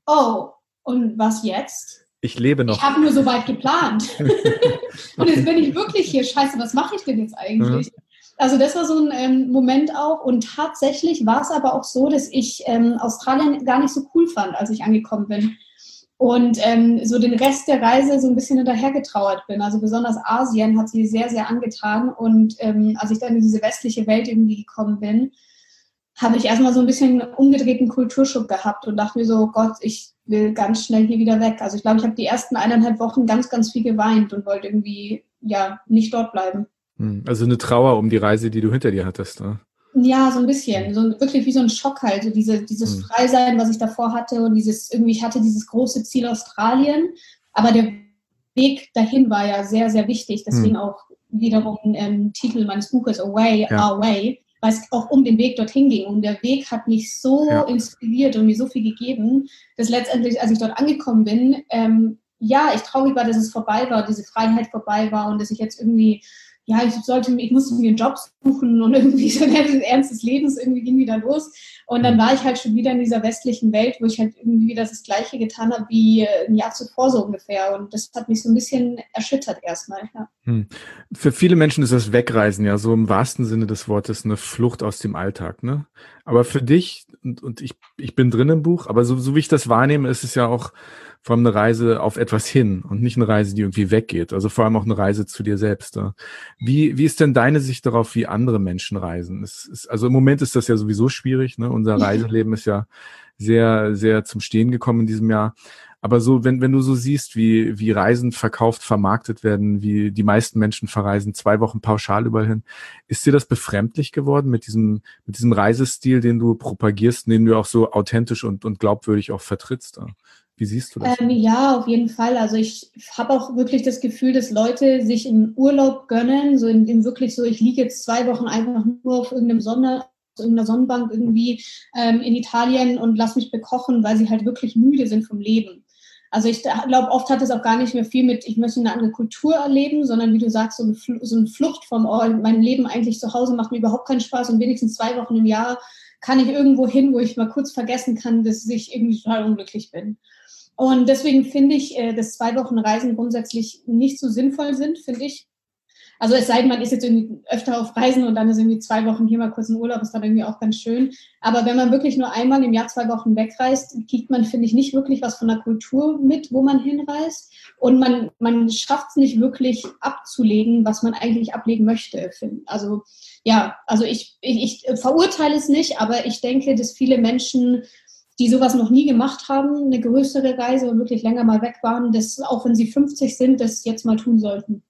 oh, und was jetzt? Ich lebe noch. Ich habe nur so weit geplant. Und jetzt bin ich wirklich hier. Scheiße, was mache ich denn jetzt eigentlich? Mhm. Also das war so ein Moment auch. Und tatsächlich war es aber auch so, dass ich Australien gar nicht so cool fand, als ich angekommen bin. Und so den Rest der Reise so ein bisschen hinterhergetrauert bin. Also besonders Asien hat sie sehr, sehr angetan. Und als ich dann in diese westliche Welt irgendwie gekommen bin, habe ich erstmal so ein bisschen umgedrehten Kulturschock gehabt und dachte mir so, Gott, ich will ganz schnell hier wieder weg. Also ich glaube, ich habe die ersten 1,5 Wochen ganz, ganz viel geweint und wollte irgendwie nicht dort bleiben. Also eine Trauer um die Reise, die du hinter dir hattest, ne? Ja, so ein bisschen. So wirklich wie so ein Schock halt. So dieses Freisein, was ich davor hatte und ich hatte dieses große Ziel Australien, aber der Weg dahin war ja sehr, sehr wichtig. Deswegen auch wiederum Titel meines Buches Away, Our Way, weil es auch um den Weg dorthin ging. Und der Weg hat mich so inspiriert und mir so viel gegeben, dass letztendlich, als ich dort angekommen bin, ich traurig war, dass es vorbei war, diese Freiheit vorbei war und dass ich jetzt irgendwie ich musste mir einen Job suchen und irgendwie so der Ernst des Lebens irgendwie ging wieder los. Und dann war ich halt schon wieder in dieser westlichen Welt, wo ich halt irgendwie wieder das Gleiche getan habe wie ein Jahr zuvor so ungefähr. Und das hat mich so ein bisschen erschüttert erstmal. Ja. Für viele Menschen ist das Wegreisen ja so im wahrsten Sinne des Wortes eine Flucht aus dem Alltag, ne? Aber für dich, und ich bin drin im Buch, aber so wie ich das wahrnehme, ist es ja auch vor allem eine Reise auf etwas hin und nicht eine Reise, die irgendwie weggeht. Also vor allem auch eine Reise zu dir selbst. Ne? Wie ist denn deine Sicht darauf, wie andere Menschen reisen? Also im Moment ist das ja sowieso schwierig. Ne? Unser Reiseleben ist ja sehr, sehr zum Stehen gekommen in diesem Jahr. Aber so, wenn du so siehst, wie Reisen verkauft, vermarktet werden, wie die meisten Menschen verreisen, 2 Wochen pauschal überall hin, ist dir das befremdlich geworden mit diesem Reisestil, den du propagierst, den du auch so authentisch und glaubwürdig auch vertrittst? Wie siehst du das? Ja, auf jeden Fall. Also ich habe auch wirklich das Gefühl, dass Leute sich einen Urlaub gönnen, so in dem wirklich so, ich liege jetzt 2 Wochen einfach nur auf irgendeiner Sonnenbank irgendwie in Italien und lass mich bekochen, weil sie halt wirklich müde sind vom Leben. Also ich glaube, oft hat es auch gar nicht mehr viel mit, ich möchte eine andere Kultur erleben, sondern wie du sagst, so eine Flucht vom mein Leben eigentlich zu Hause macht mir überhaupt keinen Spaß und wenigstens 2 Wochen im Jahr kann ich irgendwo hin, wo ich mal kurz vergessen kann, dass ich irgendwie total unglücklich bin. Und deswegen finde ich, dass 2 Wochen Reisen grundsätzlich nicht so sinnvoll sind, finde ich. Also es sei denn, man ist jetzt irgendwie öfter auf Reisen und dann ist irgendwie 2 Wochen hier mal kurz ein Urlaub, ist dann irgendwie auch ganz schön. Aber wenn man wirklich nur einmal im Jahr 2 Wochen wegreist, kriegt man, finde ich, nicht wirklich was von der Kultur mit, wo man hinreist. Und man schafft es nicht wirklich abzulegen, was man eigentlich ablegen möchte. Also ich verurteile es nicht, aber ich denke, dass viele Menschen, die sowas noch nie gemacht haben, eine größere Reise und wirklich länger mal weg waren, dass auch wenn sie 50 sind, das jetzt mal tun sollten.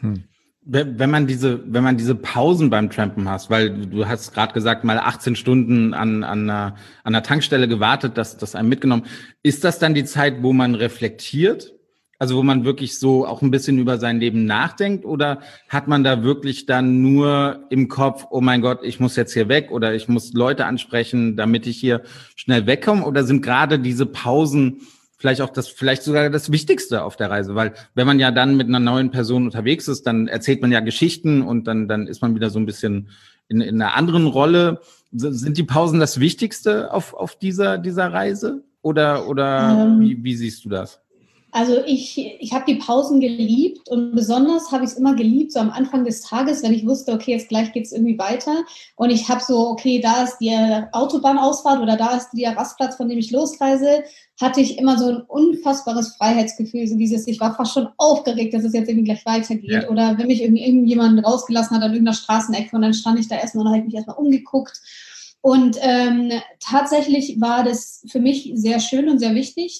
Wenn man diese Pausen beim Trampen hast, weil du hast gerade gesagt, mal 18 Stunden an einer Tankstelle gewartet, das einem mitgenommen, ist das dann die Zeit, wo man reflektiert? Also wo man wirklich so auch ein bisschen über sein Leben nachdenkt, oder hat man da wirklich dann nur im Kopf, oh mein Gott, ich muss jetzt hier weg oder ich muss Leute ansprechen, damit ich hier schnell wegkomme? Oder sind gerade diese Pausen vielleicht sogar das Wichtigste auf der Reise? Weil wenn man ja dann mit einer neuen Person unterwegs ist, dann erzählt man ja Geschichten und dann ist man wieder so ein bisschen in einer anderen Rolle. Sind die Pausen das Wichtigste auf dieser Reise? Oder wie siehst du das? Also ich habe die Pausen geliebt und besonders habe ich es immer geliebt, so am Anfang des Tages, wenn ich wusste, okay, jetzt gleich geht es irgendwie weiter und ich habe so, okay, da ist die Autobahnausfahrt oder da ist der Rastplatz, von dem ich losreise, hatte ich immer so ein unfassbares Freiheitsgefühl, so dieses, ich war fast schon aufgeregt, dass es jetzt irgendwie gleich weitergeht. Ja. Oder wenn mich irgendjemand rausgelassen hat an irgendeiner Straßenecke und dann stand ich da erstmal und habe mich erstmal umgeguckt. Und tatsächlich war das für mich sehr schön und sehr wichtig,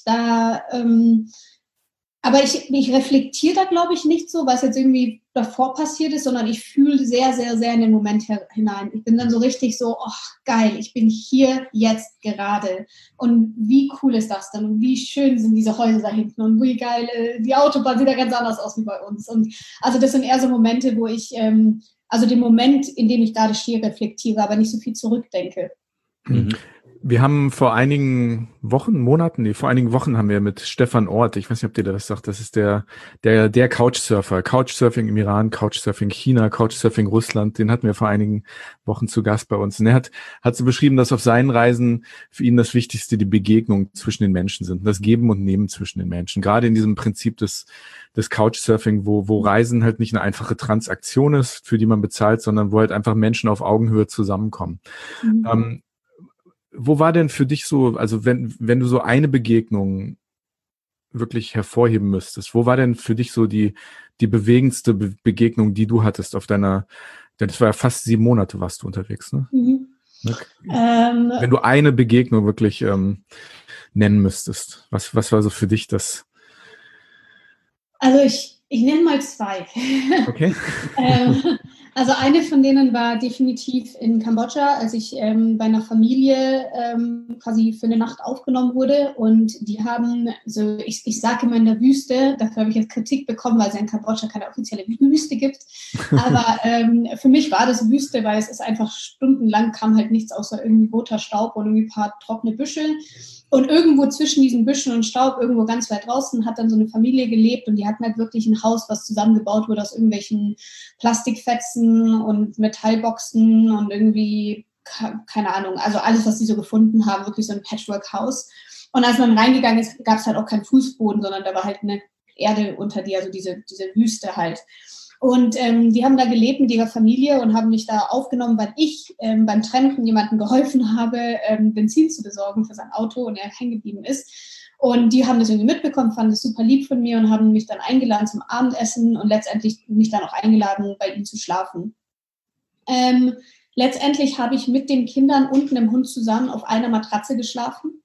aber ich reflektiere da, glaube ich, nicht so, was jetzt irgendwie davor passiert ist, sondern ich fühle sehr, sehr, sehr in den Moment hinein. Ich bin dann so richtig so, oh, geil, ich bin hier jetzt gerade. Und wie cool ist das denn? Und wie schön sind diese Häuser da hinten? Und wie geil, die Autobahn sieht ja ganz anders aus wie bei uns. Und also das sind eher so Momente, wo ich, also den Moment, in dem ich gerade stehe, reflektiere, aber nicht so viel zurückdenke. Mhm. Wir haben vor einigen Wochen haben wir mit Stefan Ort, ich weiß nicht, ob dir das sagt, das ist der Couchsurfer, Couchsurfing im Iran, Couchsurfing China, Couchsurfing Russland, den hatten wir vor einigen Wochen zu Gast bei uns. Und er hat so beschrieben, dass auf seinen Reisen für ihn das Wichtigste die Begegnung zwischen den Menschen sind, das Geben und Nehmen zwischen den Menschen. Gerade in diesem Prinzip des Couchsurfing, wo Reisen halt nicht eine einfache Transaktion ist, für die man bezahlt, sondern wo halt einfach Menschen auf Augenhöhe zusammenkommen. Wo war denn für dich so, also wenn du so eine Begegnung wirklich hervorheben müsstest, wo war denn für dich so die bewegendste Begegnung, die du hattest auf denn das war ja fast 7 Monate warst du unterwegs, ne? Wenn du eine Begegnung wirklich nennen müsstest, was war so für dich das? Also ich nenne mal 2. Okay. Also eine von denen war definitiv in Kambodscha, als ich bei einer Familie quasi für eine Nacht aufgenommen wurde, und die haben so, ich sage immer in der Wüste, dafür habe ich jetzt Kritik bekommen, weil es in Kambodscha keine offizielle Wüste gibt, aber für mich war das Wüste, weil es ist einfach stundenlang, kam halt nichts außer irgendwie roter Staub und irgendwie ein paar trockene Büsche. Und irgendwo zwischen diesen Büschen und Staub, irgendwo ganz weit draußen, hat dann so eine Familie gelebt, und die hatten halt wirklich ein Haus, was zusammengebaut wurde aus irgendwelchen Plastikfetzen und Metallboxen und irgendwie, keine Ahnung, also alles, was die so gefunden haben, wirklich so ein Patchwork-Haus. Und als man reingegangen ist, gab es halt auch keinen Fußboden, sondern da war halt eine Erde unter dir, also diese Wüste halt. Und die haben da gelebt mit ihrer Familie und haben mich da aufgenommen, weil ich beim Trampen jemandem geholfen habe, Benzin zu besorgen für sein Auto, und er hängen geblieben ist. Und die haben das irgendwie mitbekommen, fanden das super lieb von mir und haben mich dann eingeladen zum Abendessen und letztendlich mich dann auch eingeladen, bei ihnen zu schlafen. Letztendlich habe ich mit den Kindern und einem Hund zusammen auf einer Matratze geschlafen.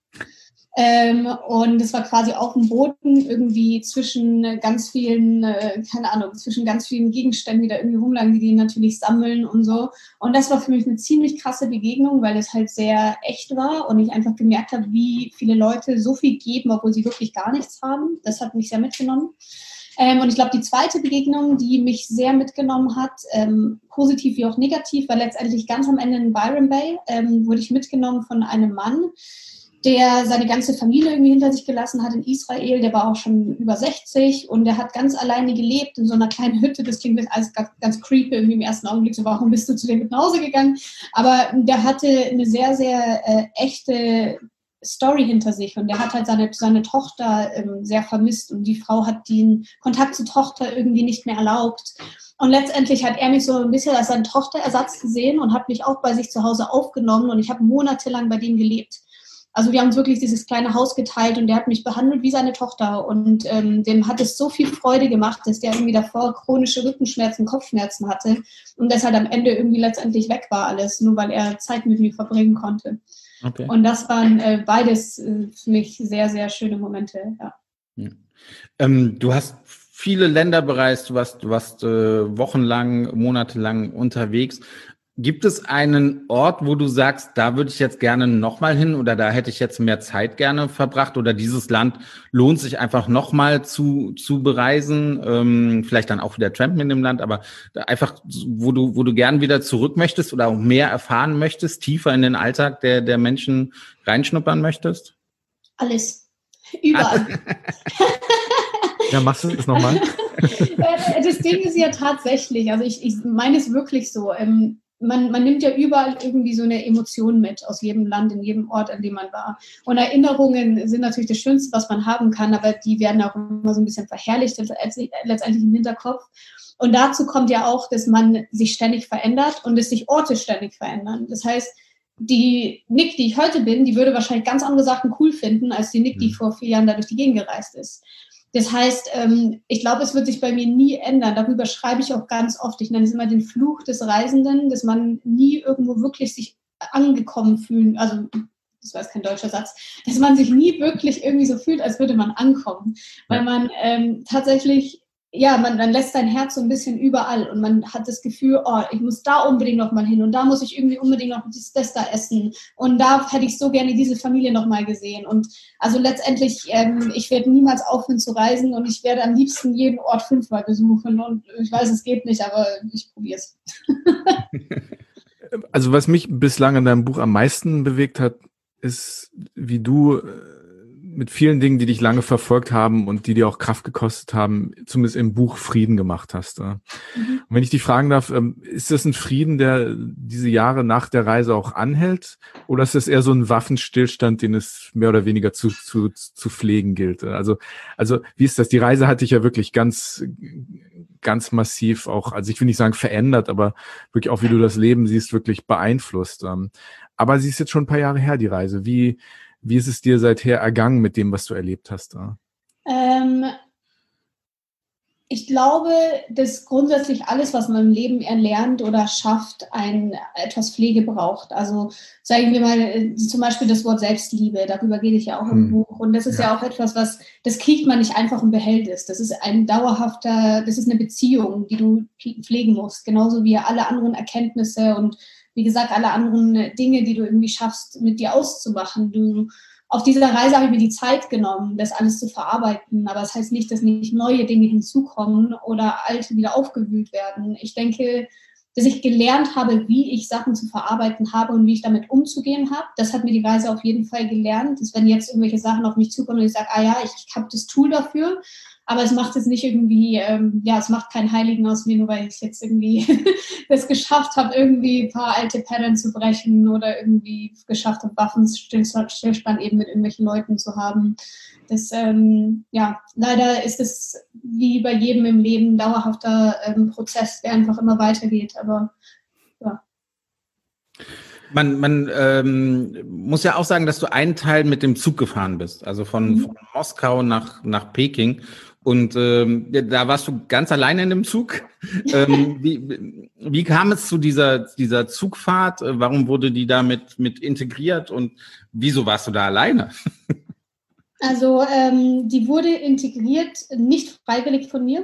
Und es war quasi auf dem Boden irgendwie zwischen ganz vielen, zwischen ganz vielen Gegenständen, die da irgendwie rumlagen, die natürlich sammeln und so. Und das war für mich eine ziemlich krasse Begegnung, weil es halt sehr echt war und ich einfach gemerkt habe, wie viele Leute so viel geben, obwohl sie wirklich gar nichts haben. Das hat mich sehr mitgenommen. Und ich glaube, die zweite Begegnung, die mich sehr mitgenommen hat, positiv wie auch negativ, war letztendlich ganz am Ende in Byron Bay, wurde ich mitgenommen von einem Mann, der seine ganze Familie irgendwie hinter sich gelassen hat in Israel. Der war auch schon über 60 und der hat ganz alleine gelebt in so einer kleinen Hütte. Das klingt alles ganz, ganz creepy irgendwie im ersten Augenblick. So, warum bist du zu dem mit nach Hause gegangen? Aber der hatte eine sehr, sehr echte Story hinter sich, und der hat halt seine Tochter sehr vermisst, und die Frau hat den Kontakt zur Tochter irgendwie nicht mehr erlaubt. Und letztendlich hat er mich so ein bisschen als seinen Tochterersatz gesehen und hat mich auch bei sich zu Hause aufgenommen, und ich habe monatelang bei dem gelebt. Also wir haben uns wirklich dieses kleine Haus geteilt, und der hat mich behandelt wie seine Tochter, und dem hat es so viel Freude gemacht, dass der irgendwie davor chronische Rückenschmerzen, Kopfschmerzen hatte und das halt am Ende irgendwie letztendlich weg war alles, nur weil er Zeit mit mir verbringen konnte. Okay. Und das waren beides für mich sehr, sehr schöne Momente. Ja. Ja. Du hast viele Länder bereist, du warst wochenlang, monatelang unterwegs. Gibt es einen Ort, wo du sagst, da würde ich jetzt gerne nochmal hin, oder da hätte ich jetzt mehr Zeit gerne verbracht, oder dieses Land lohnt sich einfach nochmal zu bereisen, vielleicht dann auch wieder trampen in dem Land, aber einfach, wo du gern wieder zurück möchtest oder auch mehr erfahren möchtest, tiefer in den Alltag der Menschen reinschnuppern möchtest? Alles. Überall. Ja, machst du das nochmal? Das Ding ist ja tatsächlich, also ich meine es wirklich so, man nimmt ja überall irgendwie so eine Emotion mit aus jedem Land, in jedem Ort, an dem man war. Und Erinnerungen sind natürlich das Schönste, was man haben kann, aber die werden auch immer so ein bisschen verherrlicht, letztendlich im Hinterkopf. Und dazu kommt ja auch, dass man sich ständig verändert und dass sich Orte ständig verändern. Das heißt, die Nick, die ich heute bin, die würde wahrscheinlich ganz andere Sachen cool finden, als die Nick, die vor 4 Jahren da durch die Gegend gereist ist. Das heißt, ich glaube, es wird sich bei mir nie ändern. Darüber schreibe ich auch ganz oft. Ich nenne es immer den Fluch des Reisenden, dass man nie irgendwo wirklich sich angekommen fühlen, also das war jetzt kein deutscher Satz, dass man sich nie wirklich irgendwie so fühlt, als würde man ankommen. Weil man tatsächlich, ja, man lässt sein Herz so ein bisschen überall, und man hat das Gefühl, oh, ich muss da unbedingt noch mal hin, und da muss ich irgendwie unbedingt noch das da essen, und da hätte ich so gerne diese Familie noch mal gesehen. Und also letztendlich, ich werde niemals aufhören zu reisen, und ich werde am liebsten jeden Ort 5-mal besuchen, und ich weiß, es geht nicht, aber ich probiere es. Also was mich bislang in deinem Buch am meisten bewegt hat, ist, wie du mit vielen Dingen, die dich lange verfolgt haben und die dir auch Kraft gekostet haben, zumindest im Buch Frieden gemacht hast. Und wenn ich dich fragen darf, ist das ein Frieden, der diese Jahre nach der Reise auch anhält? Oder ist das eher so ein Waffenstillstand, den es mehr oder weniger zu pflegen gilt? Also wie ist das? Die Reise hat dich ja wirklich ganz massiv auch, also ich will nicht sagen verändert, aber wirklich auch, wie du das Leben siehst, wirklich beeinflusst. Aber sie ist jetzt schon ein paar Jahre her, die Reise. Wie ist es dir seither ergangen mit dem, was du erlebt hast? Ich glaube, dass grundsätzlich alles, was man im Leben erlernt oder schafft, etwas Pflege braucht. Also sagen wir mal zum Beispiel das Wort Selbstliebe, darüber rede ich ja auch im Buch. Und das ist ja auch etwas, das kriegt man nicht einfach und behält es. Das ist das ist eine Beziehung, die du pflegen musst. Genauso wie alle anderen Erkenntnisse und wie gesagt, alle anderen Dinge, die du irgendwie schaffst, mit dir auszumachen. Auf dieser Reise habe ich mir die Zeit genommen, das alles zu verarbeiten. Aber das heißt nicht, dass nicht neue Dinge hinzukommen oder alte wieder aufgewühlt werden. Ich denke, dass ich gelernt habe, wie ich Sachen zu verarbeiten habe und wie ich damit umzugehen habe. Das hat mir die Reise auf jeden Fall gelernt. Dass wenn jetzt irgendwelche Sachen auf mich zukommen und ich sage, ich habe das Tool dafür, aber es macht jetzt nicht irgendwie, es macht keinen Heiligen aus mir, nur weil ich jetzt irgendwie das geschafft habe, irgendwie ein paar alte Pattern zu brechen oder irgendwie geschafft habe, Waffenstillstand eben mit irgendwelchen Leuten zu haben. Das, leider ist es wie bei jedem im Leben ein dauerhafter Prozess, der einfach immer weitergeht, aber ja. Man muss ja auch sagen, dass du einen Teil mit dem Zug gefahren bist, also von Moskau nach Peking. Und da warst du ganz alleine in dem Zug. Wie kam es zu dieser Zugfahrt? Warum wurde die da mit integriert und wieso warst du da alleine? Also die wurde integriert, nicht freiwillig von mir.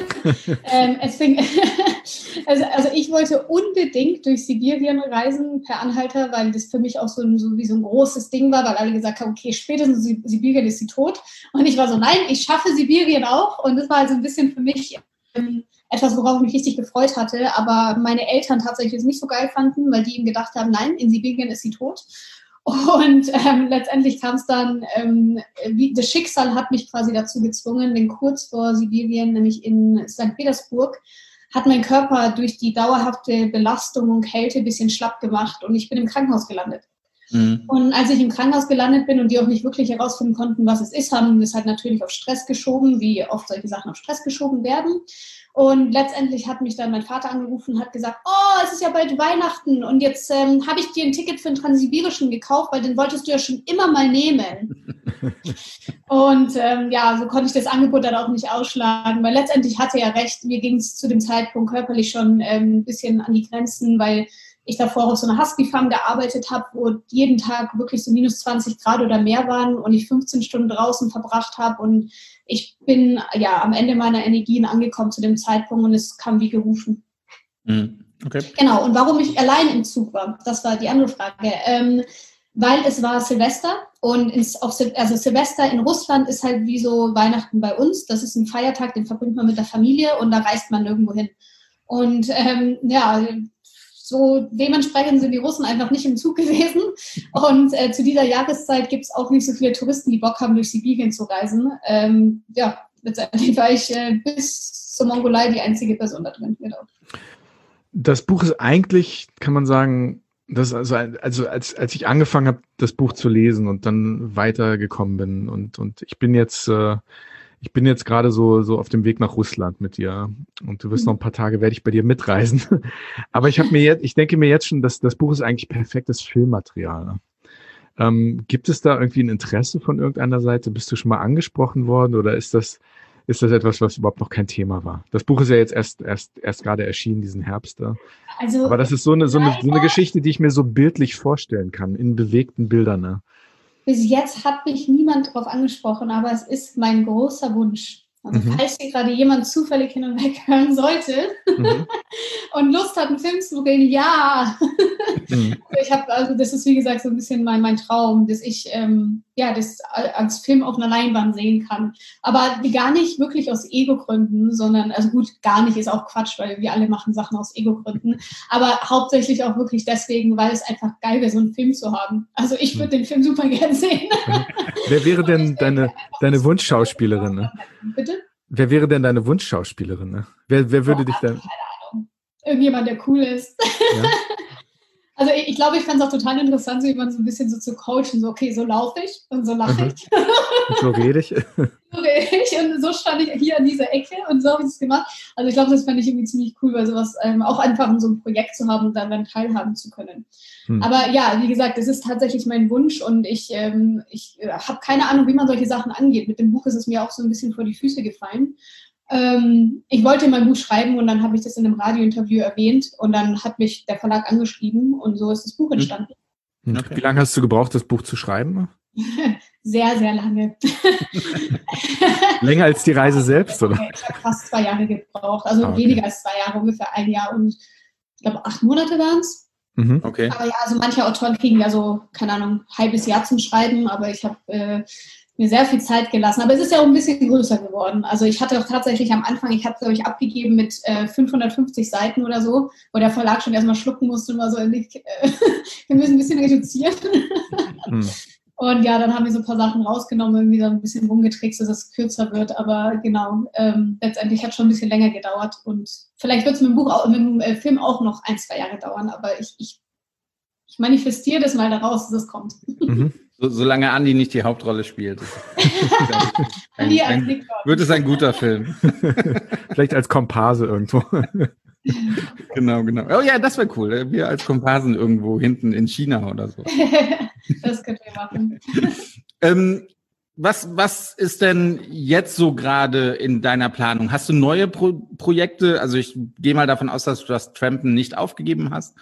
Also ich wollte unbedingt durch Sibirien reisen per Anhalter, weil das für mich auch so wie so ein großes Ding war, weil alle gesagt haben, okay, spätestens Sibirien ist sie tot. Und ich war so, nein, ich schaffe Sibirien auch. Und das war also ein bisschen für mich etwas, worauf ich mich richtig gefreut hatte. Aber meine Eltern tatsächlich es nicht so geil fanden, weil die eben gedacht haben, nein, in Sibirien ist sie tot. Und letztendlich kam es dann, das Schicksal hat mich quasi dazu gezwungen, denn kurz vor Sibirien, nämlich in St. Petersburg, hat mein Körper durch die dauerhafte Belastung und Kälte ein bisschen schlapp gemacht und ich bin im Krankenhaus gelandet. Und als ich im Krankenhaus gelandet bin und die auch nicht wirklich herausfinden konnten, was es ist, haben das halt natürlich auf Stress geschoben, wie oft solche Sachen auf Stress geschoben werden. Und letztendlich hat mich dann mein Vater angerufen und hat gesagt, es ist ja bald Weihnachten und jetzt habe ich dir ein Ticket für den Transsibirischen gekauft, weil den wolltest du ja schon immer mal nehmen. Und so konnte ich das Angebot dann auch nicht ausschlagen, weil letztendlich hatte er recht, mir ging es zu dem Zeitpunkt körperlich schon ein bisschen an die Grenzen, weil ich davor auf so einer Husky-Farm gearbeitet habe, wo jeden Tag wirklich so minus 20 Grad oder mehr waren und ich 15 Stunden draußen verbracht habe und ich bin am Ende meiner Energien angekommen zu dem Zeitpunkt und es kam wie gerufen. Okay. Genau, und warum ich allein im Zug war, das war die andere Frage. Weil es war Silvester und Silvester in Russland ist halt wie so Weihnachten bei uns. Das ist ein Feiertag, den verbringt man mit der Familie und da reist man nirgendwo hin. Und so dementsprechend sind die Russen einfach nicht im Zug gewesen. Und zu dieser Jahreszeit gibt es auch nicht so viele Touristen, die Bock haben, durch Sibirien zu reisen. Letztendlich war ich bis zur Mongolei die einzige Person da drin. Genau. Das Buch ist eigentlich, kann man sagen, das als ich angefangen habe, das Buch zu lesen und dann weitergekommen bin und ich bin jetzt gerade so auf dem Weg nach Russland mit dir und du wirst noch ein paar Tage, werde ich bei dir mitreisen. Aber ich denke mir jetzt schon, dass das Buch ist eigentlich perfektes Filmmaterial. Gibt es da irgendwie ein Interesse von irgendeiner Seite? Bist du schon mal angesprochen worden oder ist das etwas, was überhaupt noch kein Thema war? Das Buch ist ja jetzt erst gerade erschienen, diesen Herbst da. Also, aber das ist so eine Geschichte, die ich mir so bildlich vorstellen kann, in bewegten Bildern. Ne? Bis jetzt hat mich niemand darauf angesprochen, aber es ist mein großer Wunsch. Also falls hier gerade jemand zufällig hin und weg hören sollte und Lust hat, einen Film zu drehen, ja, Also das ist wie gesagt so ein bisschen mein Traum, dass ich das als Film auf einer Leinwand sehen kann. Aber gar nicht wirklich aus Ego-Gründen, sondern, also gut, gar nicht ist auch Quatsch, weil wir alle machen Sachen aus Ego-Gründen, aber hauptsächlich auch wirklich deswegen, weil es einfach geil wäre, so einen Film zu haben. Also ich würde den Film super gerne sehen. Wer wäre denn deine Wunschschauspielerin? Ne? Bitte? Wer wäre denn deine Wunschschauspielerin? Ne? Wer würde dich dann... Keine Ahnung. Irgendjemand, der cool ist. Ja? Also ich glaube, ich fände es auch total interessant, so jemanden so ein bisschen so zu coachen, so okay, so laufe ich und so lache ich. Und so rede ich. So rede ich und so stand ich hier an dieser Ecke und so habe ich es gemacht. Also ich glaube, das fände ich irgendwie ziemlich cool, weil sowas auch einfach so ein Projekt zu haben und dann teilhaben zu können. Aber ja, wie gesagt, das ist tatsächlich mein Wunsch und ich habe keine Ahnung, wie man solche Sachen angeht. Mit dem Buch ist es mir auch so ein bisschen vor die Füße gefallen. Ich wollte mein Buch schreiben und dann habe ich das in einem Radiointerview erwähnt und dann hat mich der Verlag angeschrieben und so ist das Buch entstanden. Okay. Wie lange hast du gebraucht, das Buch zu schreiben? Sehr, sehr lange. Länger als die Reise selbst, oder? Ich habe fast 2 Jahre gebraucht, also weniger als 2 Jahre, ungefähr 1 Jahr und ich glaube 8 Monate waren es. Okay. Aber ja, also manche Autoren kriegen ja so, keine Ahnung, ein halbes Jahr zum Schreiben, aber ich habe mir sehr viel Zeit gelassen. Aber es ist ja auch ein bisschen größer geworden. Also ich hatte auch tatsächlich am Anfang, ich habe es, glaube ich, abgegeben mit 550 Seiten oder so, wo der Verlag schon erstmal schlucken musste und war so, wir müssen ein bisschen reduzieren. Und ja, dann haben wir so ein paar Sachen rausgenommen, irgendwie so ein bisschen rumgetrickst, dass es kürzer wird. Aber genau, letztendlich hat es schon ein bisschen länger gedauert. Und vielleicht wird es mit dem Film auch noch 1, 2 Jahre dauern. Aber ich manifestiere das mal daraus, dass es kommt. Solange Andi nicht die Hauptrolle spielt. Wird es ein guter Film. Vielleicht als Komparse irgendwo. Genau. Oh ja, das wäre cool. Wir als Komparsen irgendwo hinten in China oder so. Das könnten wir machen. Was ist denn jetzt so gerade in deiner Planung? Hast du neue Projekte? Also ich gehe mal davon aus, dass du das Trampen nicht aufgegeben hast.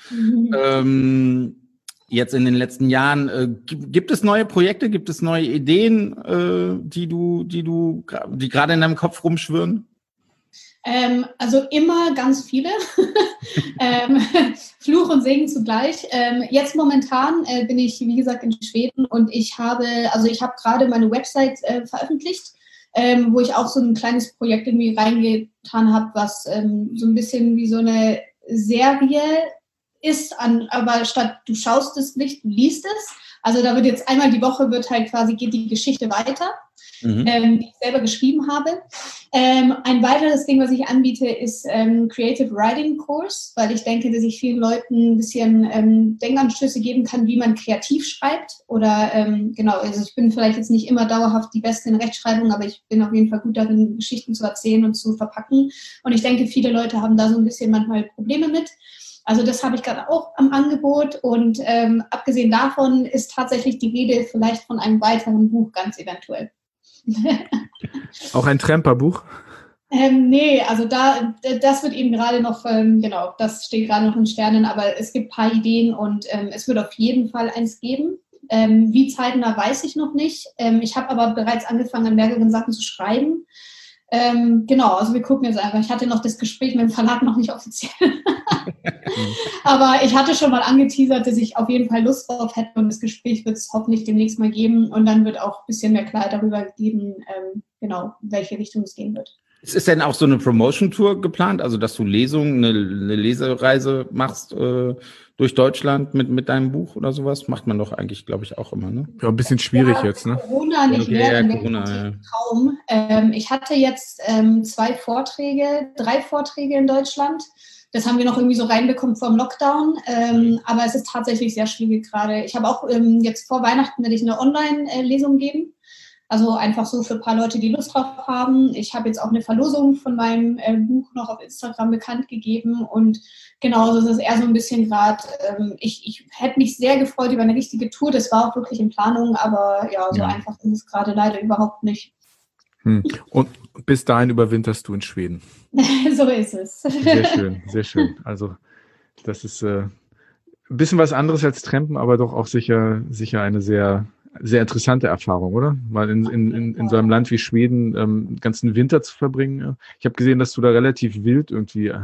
Jetzt in den letzten Jahren, gibt es neue Projekte, gibt es neue Ideen, die gerade in deinem Kopf rumschwirren? Also immer ganz viele. Fluch und Segen zugleich. Jetzt momentan bin ich, wie gesagt, in Schweden und ich habe gerade meine Website veröffentlicht, wo ich auch so ein kleines Projekt irgendwie reingetan habe, was so ein bisschen wie so eine Serie ist, aber statt du schaust es nicht, du liest es. Also da wird jetzt einmal die Woche geht die Geschichte weiter, die ich selber geschrieben habe. Ein weiteres Ding, was ich anbiete, ist Creative Writing Course, weil ich denke, dass ich vielen Leuten ein bisschen Denkanstöße geben kann, wie man kreativ schreibt. Oder also ich bin vielleicht jetzt nicht immer dauerhaft die Beste in Rechtschreibung, aber ich bin auf jeden Fall gut darin, Geschichten zu erzählen und zu verpacken. Und ich denke, viele Leute haben da so ein bisschen manchmal Probleme mit. Also das habe ich gerade auch am Angebot und abgesehen davon ist tatsächlich die Rede vielleicht von einem weiteren Buch ganz eventuell. Auch ein Tramper-Buch? Nee, also das wird eben gerade noch, das steht gerade noch in Sternen, aber es gibt ein paar Ideen und es wird auf jeden Fall eins geben. Wie zeitnah weiß ich noch nicht. Ich habe aber bereits angefangen, an mehreren Sachen zu schreiben. Also wir gucken jetzt einfach. Ich hatte noch das Gespräch mit dem Verlag noch nicht offiziell. Aber ich hatte schon mal angeteasert, dass ich auf jeden Fall Lust drauf hätte und das Gespräch wird es hoffentlich demnächst mal geben und dann wird auch ein bisschen mehr Klarheit darüber geben, in welche Richtung es gehen wird. Ist denn auch so eine Promotion-Tour geplant, also dass du Lesungen, eine Lesereise machst durch Deutschland mit deinem Buch oder sowas? Macht man doch eigentlich, glaube ich, auch immer, ne? Ja, ein bisschen schwierig jetzt, ne? Corona nicht mehr, ja. Traum. Ich hatte jetzt 3 Vorträge in Deutschland. Das haben wir noch irgendwie so reinbekommen vor dem Lockdown, aber es ist tatsächlich sehr schwierig gerade. Ich habe auch jetzt vor Weihnachten werde ich eine Online-Lesung geben. Also einfach so für ein paar Leute, die Lust drauf haben. Ich habe jetzt auch eine Verlosung von meinem Buch noch auf Instagram bekannt gegeben. Und genau, das ist eher so ein bisschen gerade, ich hätte mich sehr gefreut über eine richtige Tour. Das war auch wirklich in Planung, aber ja, so einfach ist es gerade leider überhaupt nicht. Und bis dahin überwinterst du in Schweden. So ist es. Sehr schön, sehr schön. Also das ist ein bisschen was anderes als Trampen, aber doch auch sicher eine sehr, sehr interessante Erfahrung, oder? Mal in so einem Land wie Schweden den ganzen Winter zu verbringen. Ich habe gesehen, dass du da relativ wild irgendwie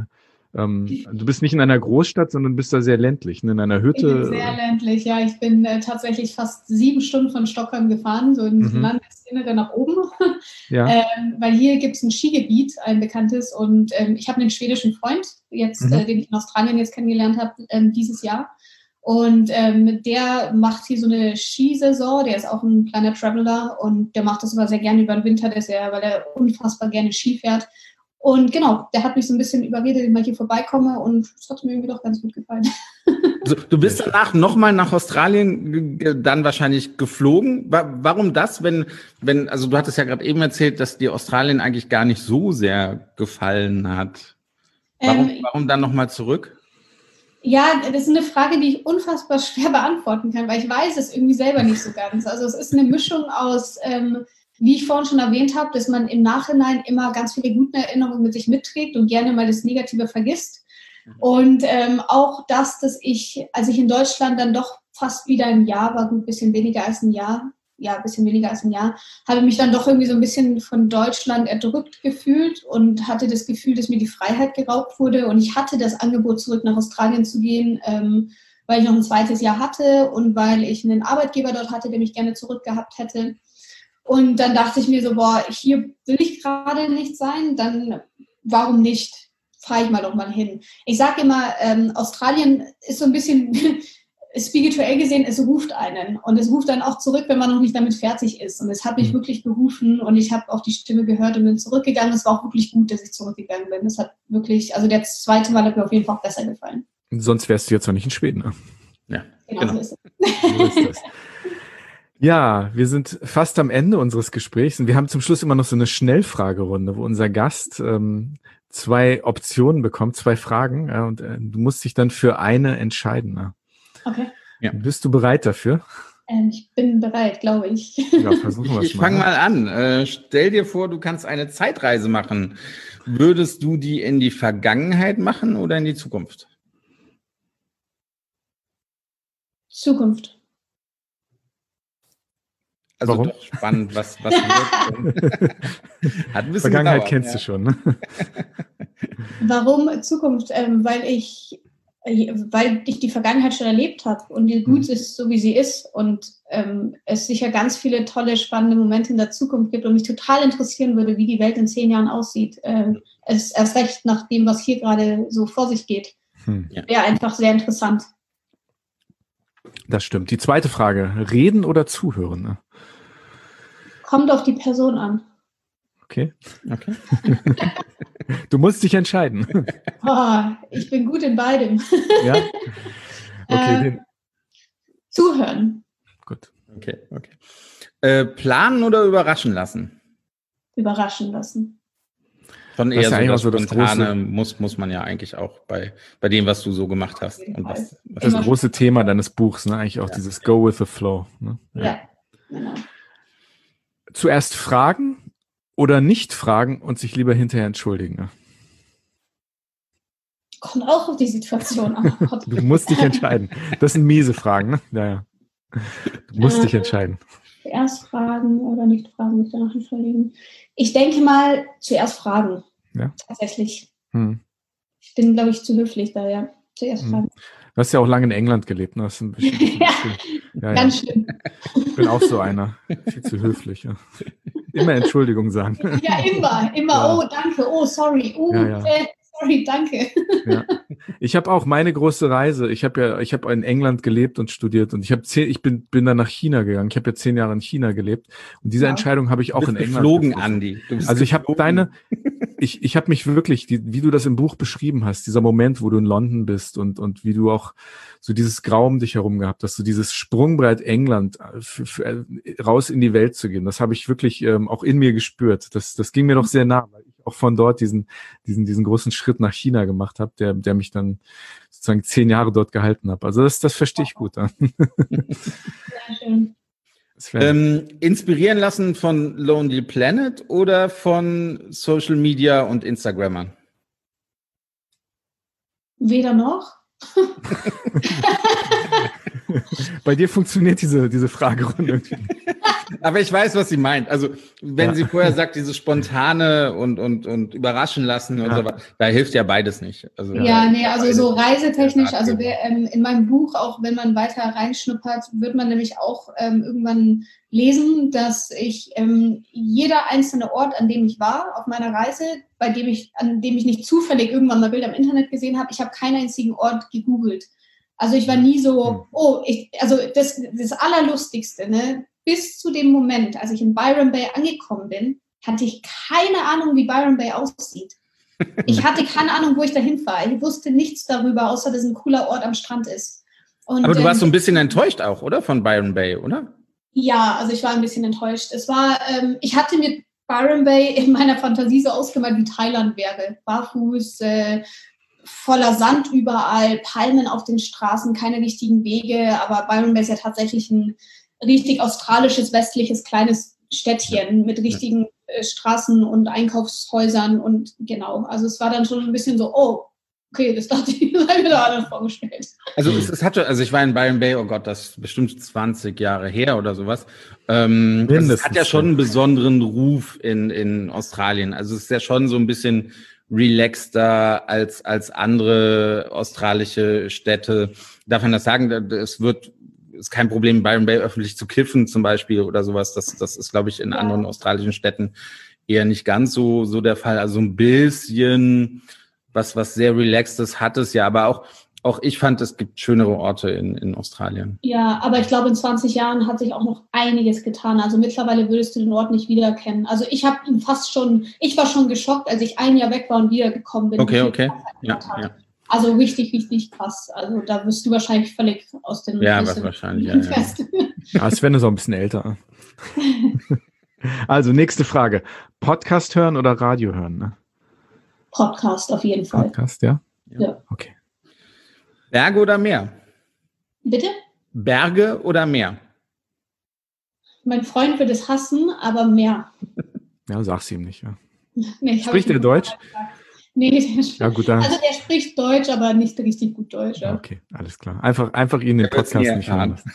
Du bist nicht in einer Großstadt, sondern bist da sehr ländlich, ne? In einer Hütte. Ich bin sehr ländlich, ja. Ich bin tatsächlich fast 7 Stunden von Stockholm gefahren, so ins Landesinnere nach oben. Ja. Weil hier gibt es ein Skigebiet, ein bekanntes. Und ich habe einen schwedischen Freund, jetzt, den ich in Australien jetzt kennengelernt habe, dieses Jahr. Und der macht hier so eine Skisaison, der ist auch ein kleiner Traveler und der macht das aber sehr gerne über den Winter, weil er unfassbar gerne Ski fährt. Und genau, der hat mich so ein bisschen überredet, dass ich mal hier vorbeikomme und es hat mir irgendwie doch ganz gut gefallen. Du bist danach nochmal nach Australien dann wahrscheinlich geflogen. Warum das, also du hattest ja gerade eben erzählt, dass dir Australien eigentlich gar nicht so sehr gefallen hat. Warum dann nochmal zurück? Ja, das ist eine Frage, die ich unfassbar schwer beantworten kann, weil ich weiß es irgendwie selber nicht so ganz. Also es ist eine Mischung aus, wie ich vorhin schon erwähnt habe, dass man im Nachhinein immer ganz viele gute Erinnerungen mit sich mitträgt und gerne mal das Negative vergisst. Und auch das, dass als ich in Deutschland dann doch fast wieder ein Jahr war, gut, ein bisschen weniger als ein Jahr, habe mich dann doch irgendwie so ein bisschen von Deutschland erdrückt gefühlt und hatte das Gefühl, dass mir die Freiheit geraubt wurde. Und ich hatte das Angebot, zurück nach Australien zu gehen, weil ich noch ein zweites Jahr hatte und weil ich einen Arbeitgeber dort hatte, der mich gerne zurückgehabt hätte. Und dann dachte ich mir so, hier will ich gerade nicht sein, dann warum nicht? Fahre ich mal doch mal hin. Ich sage immer, Australien ist so ein bisschen spirituell gesehen, es ruft einen. Und es ruft dann auch zurück, wenn man noch nicht damit fertig ist. Und es hat mich wirklich gerufen und ich habe auch die Stimme gehört und bin zurückgegangen. Es war auch wirklich gut, dass ich zurückgegangen bin. Das hat wirklich, also der zweite Mal hat mir auf jeden Fall besser gefallen. Sonst wärst du jetzt noch nicht in Schweden, ne? Ja, genau. So ist es. So ist das. Ja, wir sind fast am Ende unseres Gesprächs und wir haben zum Schluss immer noch so eine Schnellfragerunde, wo unser Gast 2 Optionen bekommt, 2 Fragen, und du musst dich dann für eine entscheiden. Ne? Okay. Ja. Bist du bereit dafür? Ich bin bereit, glaube ich. Ja, versuchen wir es mal. Ich fange mal an. Stell dir vor, du kannst eine Zeitreise machen. Würdest du die in die Vergangenheit machen oder in die Zukunft? Zukunft. Also Warum? doch spannend, was wird. Hat ein bisschen Vergangenheit gedauert, kennst du schon, ne? Warum Zukunft? Weil ich die Vergangenheit schon erlebt habe und die gut ist, so wie sie ist und es sicher ganz viele tolle, spannende Momente in der Zukunft gibt und mich total interessieren würde, wie die Welt in 10 Jahren aussieht. Es erst recht nach dem, was hier gerade so vor sich geht. Wäre einfach sehr interessant. Das stimmt. Die zweite Frage, reden oder zuhören? Ne? Kommt auf die Person an. Okay. Du musst dich entscheiden. Ich bin gut in beidem. Ja? Okay. Zuhören. Gut. Okay. Planen oder überraschen lassen? Überraschen lassen. Schon eher ja so das Spontane große, muss man ja eigentlich auch bei dem, was du so gemacht hast. Und das große Thema deines Buchs, ne? Eigentlich auch dieses Go with the Flow. Ne? Ja, genau. Zuerst fragen oder nicht fragen und sich lieber hinterher entschuldigen. Ne? Kommt auch auf die Situation an. Du musst dich entscheiden. Das sind miese Fragen, ne? Ja. Du musst dich entscheiden. Zuerst fragen oder nicht fragen, mich danach entschuldigen. Ich denke mal, zuerst fragen. Ja. Tatsächlich. Ich bin, glaube ich, zu höflich da, ja. Zuerst fragen. Du hast ja auch lange in England gelebt, ne? Das ist ein bisschen Ganz schlimm. Ich bin auch so einer. Viel zu höflich. Ja. Immer Entschuldigung sagen. Ja, immer. Ja. Oh, danke. Oh, sorry. Sorry, danke. Ja. Ich habe auch meine große Reise. Ich habe in England gelebt und studiert und ich bin dann nach China gegangen. Ich habe ja 10 Jahre in China gelebt und diese Entscheidung habe ich auch in England geflogen, Andi. Also ich habe ich habe mich wirklich, wie du das im Buch beschrieben hast, dieser Moment, wo du in London bist und wie du auch so dieses Grau um dich herum gehabt hast, so dieses Sprungbrett England raus in die Welt zu gehen, das habe ich wirklich auch in mir gespürt. Das ging mir doch sehr nah, weil ich auch von dort diesen großen Schritt nach China gemacht habe, der mich dann sozusagen 10 Jahre dort gehalten hat. Also das verstehe ich gut. Ja. Sehr schön. Inspirieren lassen von Lonely Planet oder von Social Media und Instagrammern? Weder noch. Bei dir funktioniert diese Fragerunde irgendwie. Aber ich weiß, was sie meint. Also, wenn sie vorher sagt, dieses Spontane und überraschen lassen und so weiter, da hilft ja beides nicht. Also, also so reisetechnisch, also in meinem Buch, auch wenn man weiter reinschnuppert, wird man nämlich auch irgendwann lesen, dass ich jeder einzelne Ort, an dem ich war, auf meiner Reise, an dem ich nicht zufällig irgendwann mal Bilder im Internet gesehen habe, ich habe keinen einzigen Ort gegoogelt. Also ich war nie so, das Allerlustigste, ne? Bis zu dem Moment, als ich in Byron Bay angekommen bin, hatte ich keine Ahnung, wie Byron Bay aussieht. Ich hatte keine Ahnung, wo ich dahin fahre. Ich wusste nichts darüber, außer dass ein cooler Ort am Strand ist. Und, aber du warst so ein bisschen enttäuscht auch, oder? Von Byron Bay, oder? Ja, also ich war ein bisschen enttäuscht. Es war, ich hatte mir Byron Bay in meiner Fantasie so ausgemalt, wie Thailand wäre. Barfuß, voller Sand überall, Palmen auf den Straßen, keine richtigen Wege. Aber Byron Bay ist ja tatsächlich ein richtig australisches, westliches, kleines Städtchen mit richtigen Straßen und Einkaufshäusern und genau. Also es war dann schon ein bisschen so, okay, das dachte ich, das habe ich mir da anders vorgestellt. Also ich war in Byron Bay, oh Gott, das ist bestimmt 20 Jahre her oder sowas. Es hat ja schon einen besonderen Ruf in Australien. Also es ist ja schon so ein bisschen relaxter als andere australische Städte. Darf man das sagen? Ist kein Problem, in Byron Bay öffentlich zu kiffen zum Beispiel oder sowas. Das ist, glaube ich, in anderen australischen Städten eher nicht ganz so der Fall. Also ein bisschen was sehr Relaxtes hat es ja, aber auch ich fand, es gibt schönere Orte in Australien. Ja, aber ich glaube, in 20 Jahren hat sich auch noch einiges getan. Also mittlerweile würdest du den Ort nicht wiedererkennen. Also ich war schon geschockt, als ich ein Jahr weg war und wiedergekommen bin. Okay. Ja. Also richtig, richtig krass. Also da wirst du wahrscheinlich völlig aus den... Ja, wahrscheinlich, ja. Sven ist auch ein bisschen älter. Also, nächste Frage. Podcast hören oder Radio hören? Ne? Podcast auf jeden Fall. Podcast, ja? Ja. Okay. Berge oder Meer? Bitte? Berge oder Meer? Mein Freund wird es hassen, aber Meer. Ja, sag's ihm nicht. Ja. Nee, spricht der Deutsch? Nee, der spricht Deutsch, aber nicht richtig gut Deutsch. Ja. Okay, alles klar. Einfach ihn den Podcast nicht hören lassen.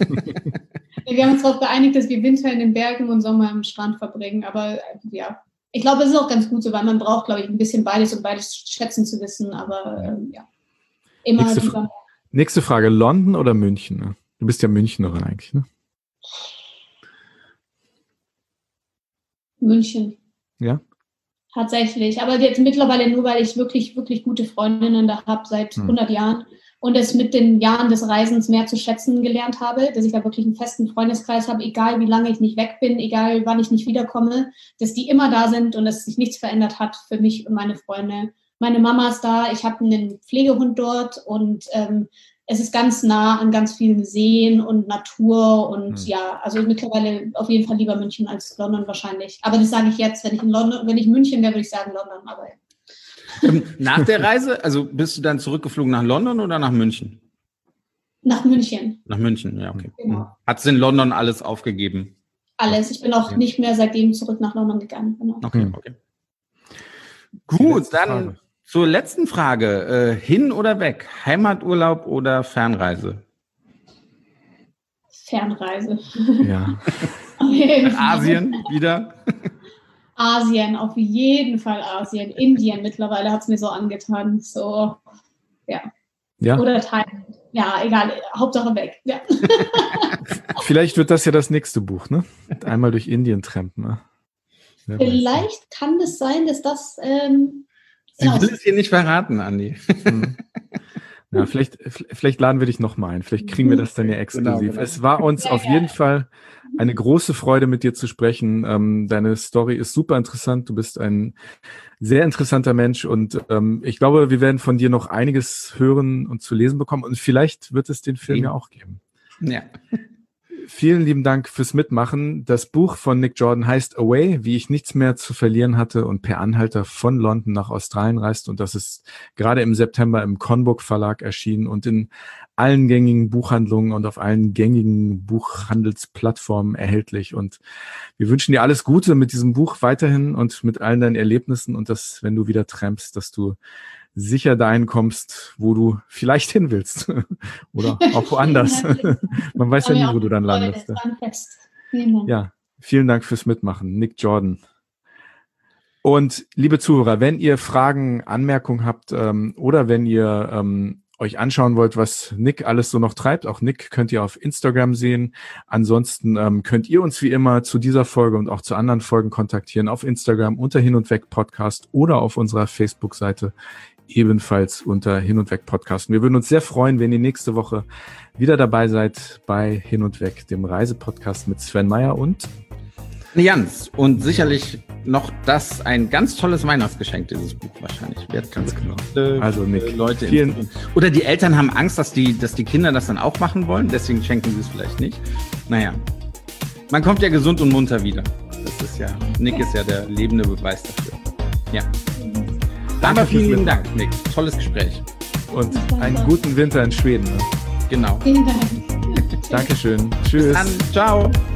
Wir haben uns darauf geeinigt, dass wir Winter in den Bergen und Sommer am Strand verbringen, aber ja. Ich glaube, es ist auch ganz gut so, weil man braucht, glaube ich, ein bisschen beides, um beides schätzen zu wissen, aber ja. Immer nächste Frage, London oder München? Ne? Du bist ja Münchnerin eigentlich, ne? München. Ja? Tatsächlich, aber jetzt mittlerweile nur, weil ich wirklich, wirklich gute Freundinnen da habe seit 100 Jahren und es mit den Jahren des Reisens mehr zu schätzen gelernt habe, dass ich da wirklich einen festen Freundeskreis habe, egal wie lange ich nicht weg bin, egal wann ich nicht wiederkomme, dass die immer da sind und dass sich nichts verändert hat für mich und meine Freunde. Meine Mama ist da, ich habe einen Pflegehund dort und es ist ganz nah an ganz vielen Seen und Natur und ja, also mittlerweile auf jeden Fall lieber München als London wahrscheinlich. Aber das sage ich jetzt, wenn ich München wäre, würde ich sagen London, aber ja. Nach der Reise, also bist du dann zurückgeflogen nach London oder nach München? Nach München. Nach München, ja, okay. Genau. Hat es in London alles aufgegeben? Alles. Ich bin auch nicht mehr seitdem zurück nach London gegangen. Genau. Okay. Gut, dann zur letzten Frage. Hin oder weg? Heimaturlaub oder Fernreise? Fernreise. Ja. Asien wieder? Asien, auf jeden Fall Asien. Indien mittlerweile hat es mir so angetan. So, ja. Oder Thailand. Ja, egal. Hauptsache weg. Ja. Vielleicht wird das ja das nächste Buch, ne? Einmal durch Indien trampen, ne? Vielleicht kann es sein, dass das... Sie will es hier nicht verraten, Andi. Ja, vielleicht laden wir dich nochmal ein. Vielleicht kriegen wir das dann ja exklusiv. Genau. Es war uns auf jeden Fall eine große Freude, mit dir zu sprechen. Deine Story ist super interessant. Du bist ein sehr interessanter Mensch und ich glaube, wir werden von dir noch einiges hören und zu lesen bekommen und vielleicht wird es den Film ja auch geben. Ja. Vielen lieben Dank fürs Mitmachen. Das Buch von Nick Jordan heißt Away, wie ich nichts mehr zu verlieren hatte und per Anhalter von London nach Australien reist. Und das ist gerade im September im Conbook Verlag erschienen und in allen gängigen Buchhandlungen und auf allen gängigen Buchhandelsplattformen erhältlich. Und wir wünschen dir alles Gute mit diesem Buch weiterhin und mit allen deinen Erlebnissen und dass, wenn du wieder trampst, dass du sicher dahin kommst, wo du vielleicht hin willst. Oder auch woanders. Man weiß ja nie, wo du dann landest. Ja, vielen Dank fürs Mitmachen, Nick Jordan. Und liebe Zuhörer, wenn ihr Fragen, Anmerkungen habt oder wenn ihr euch anschauen wollt, was Nick alles so noch treibt, auch Nick könnt ihr auf Instagram sehen. Ansonsten könnt ihr uns wie immer zu dieser Folge und auch zu anderen Folgen kontaktieren auf Instagram unter Hin und Weg Podcast oder auf unserer Facebook-Seite ebenfalls unter Hin und Weg Podcast. Und wir würden uns sehr freuen, wenn ihr nächste Woche wieder dabei seid bei Hin und Weg, dem Reisepodcast mit Sven Meyer und Jans. Und sicherlich noch das ein ganz tolles Weihnachtsgeschenk, dieses Buch wahrscheinlich. Wird ganz genau. Also Nick, Leute oder die Eltern haben Angst, dass die Kinder das dann auch machen wollen, deswegen schenken sie es vielleicht nicht. Naja, man kommt ja gesund und munter wieder. Das ist ja, Nick ist ja der lebende Beweis dafür. Ja. Aber vielen lieben Dank, Nick. Tolles Gespräch. Und einen guten Winter in Schweden. Ne? Genau. Vielen Dank. Dankeschön. Tschüss. Bis dann. Ciao.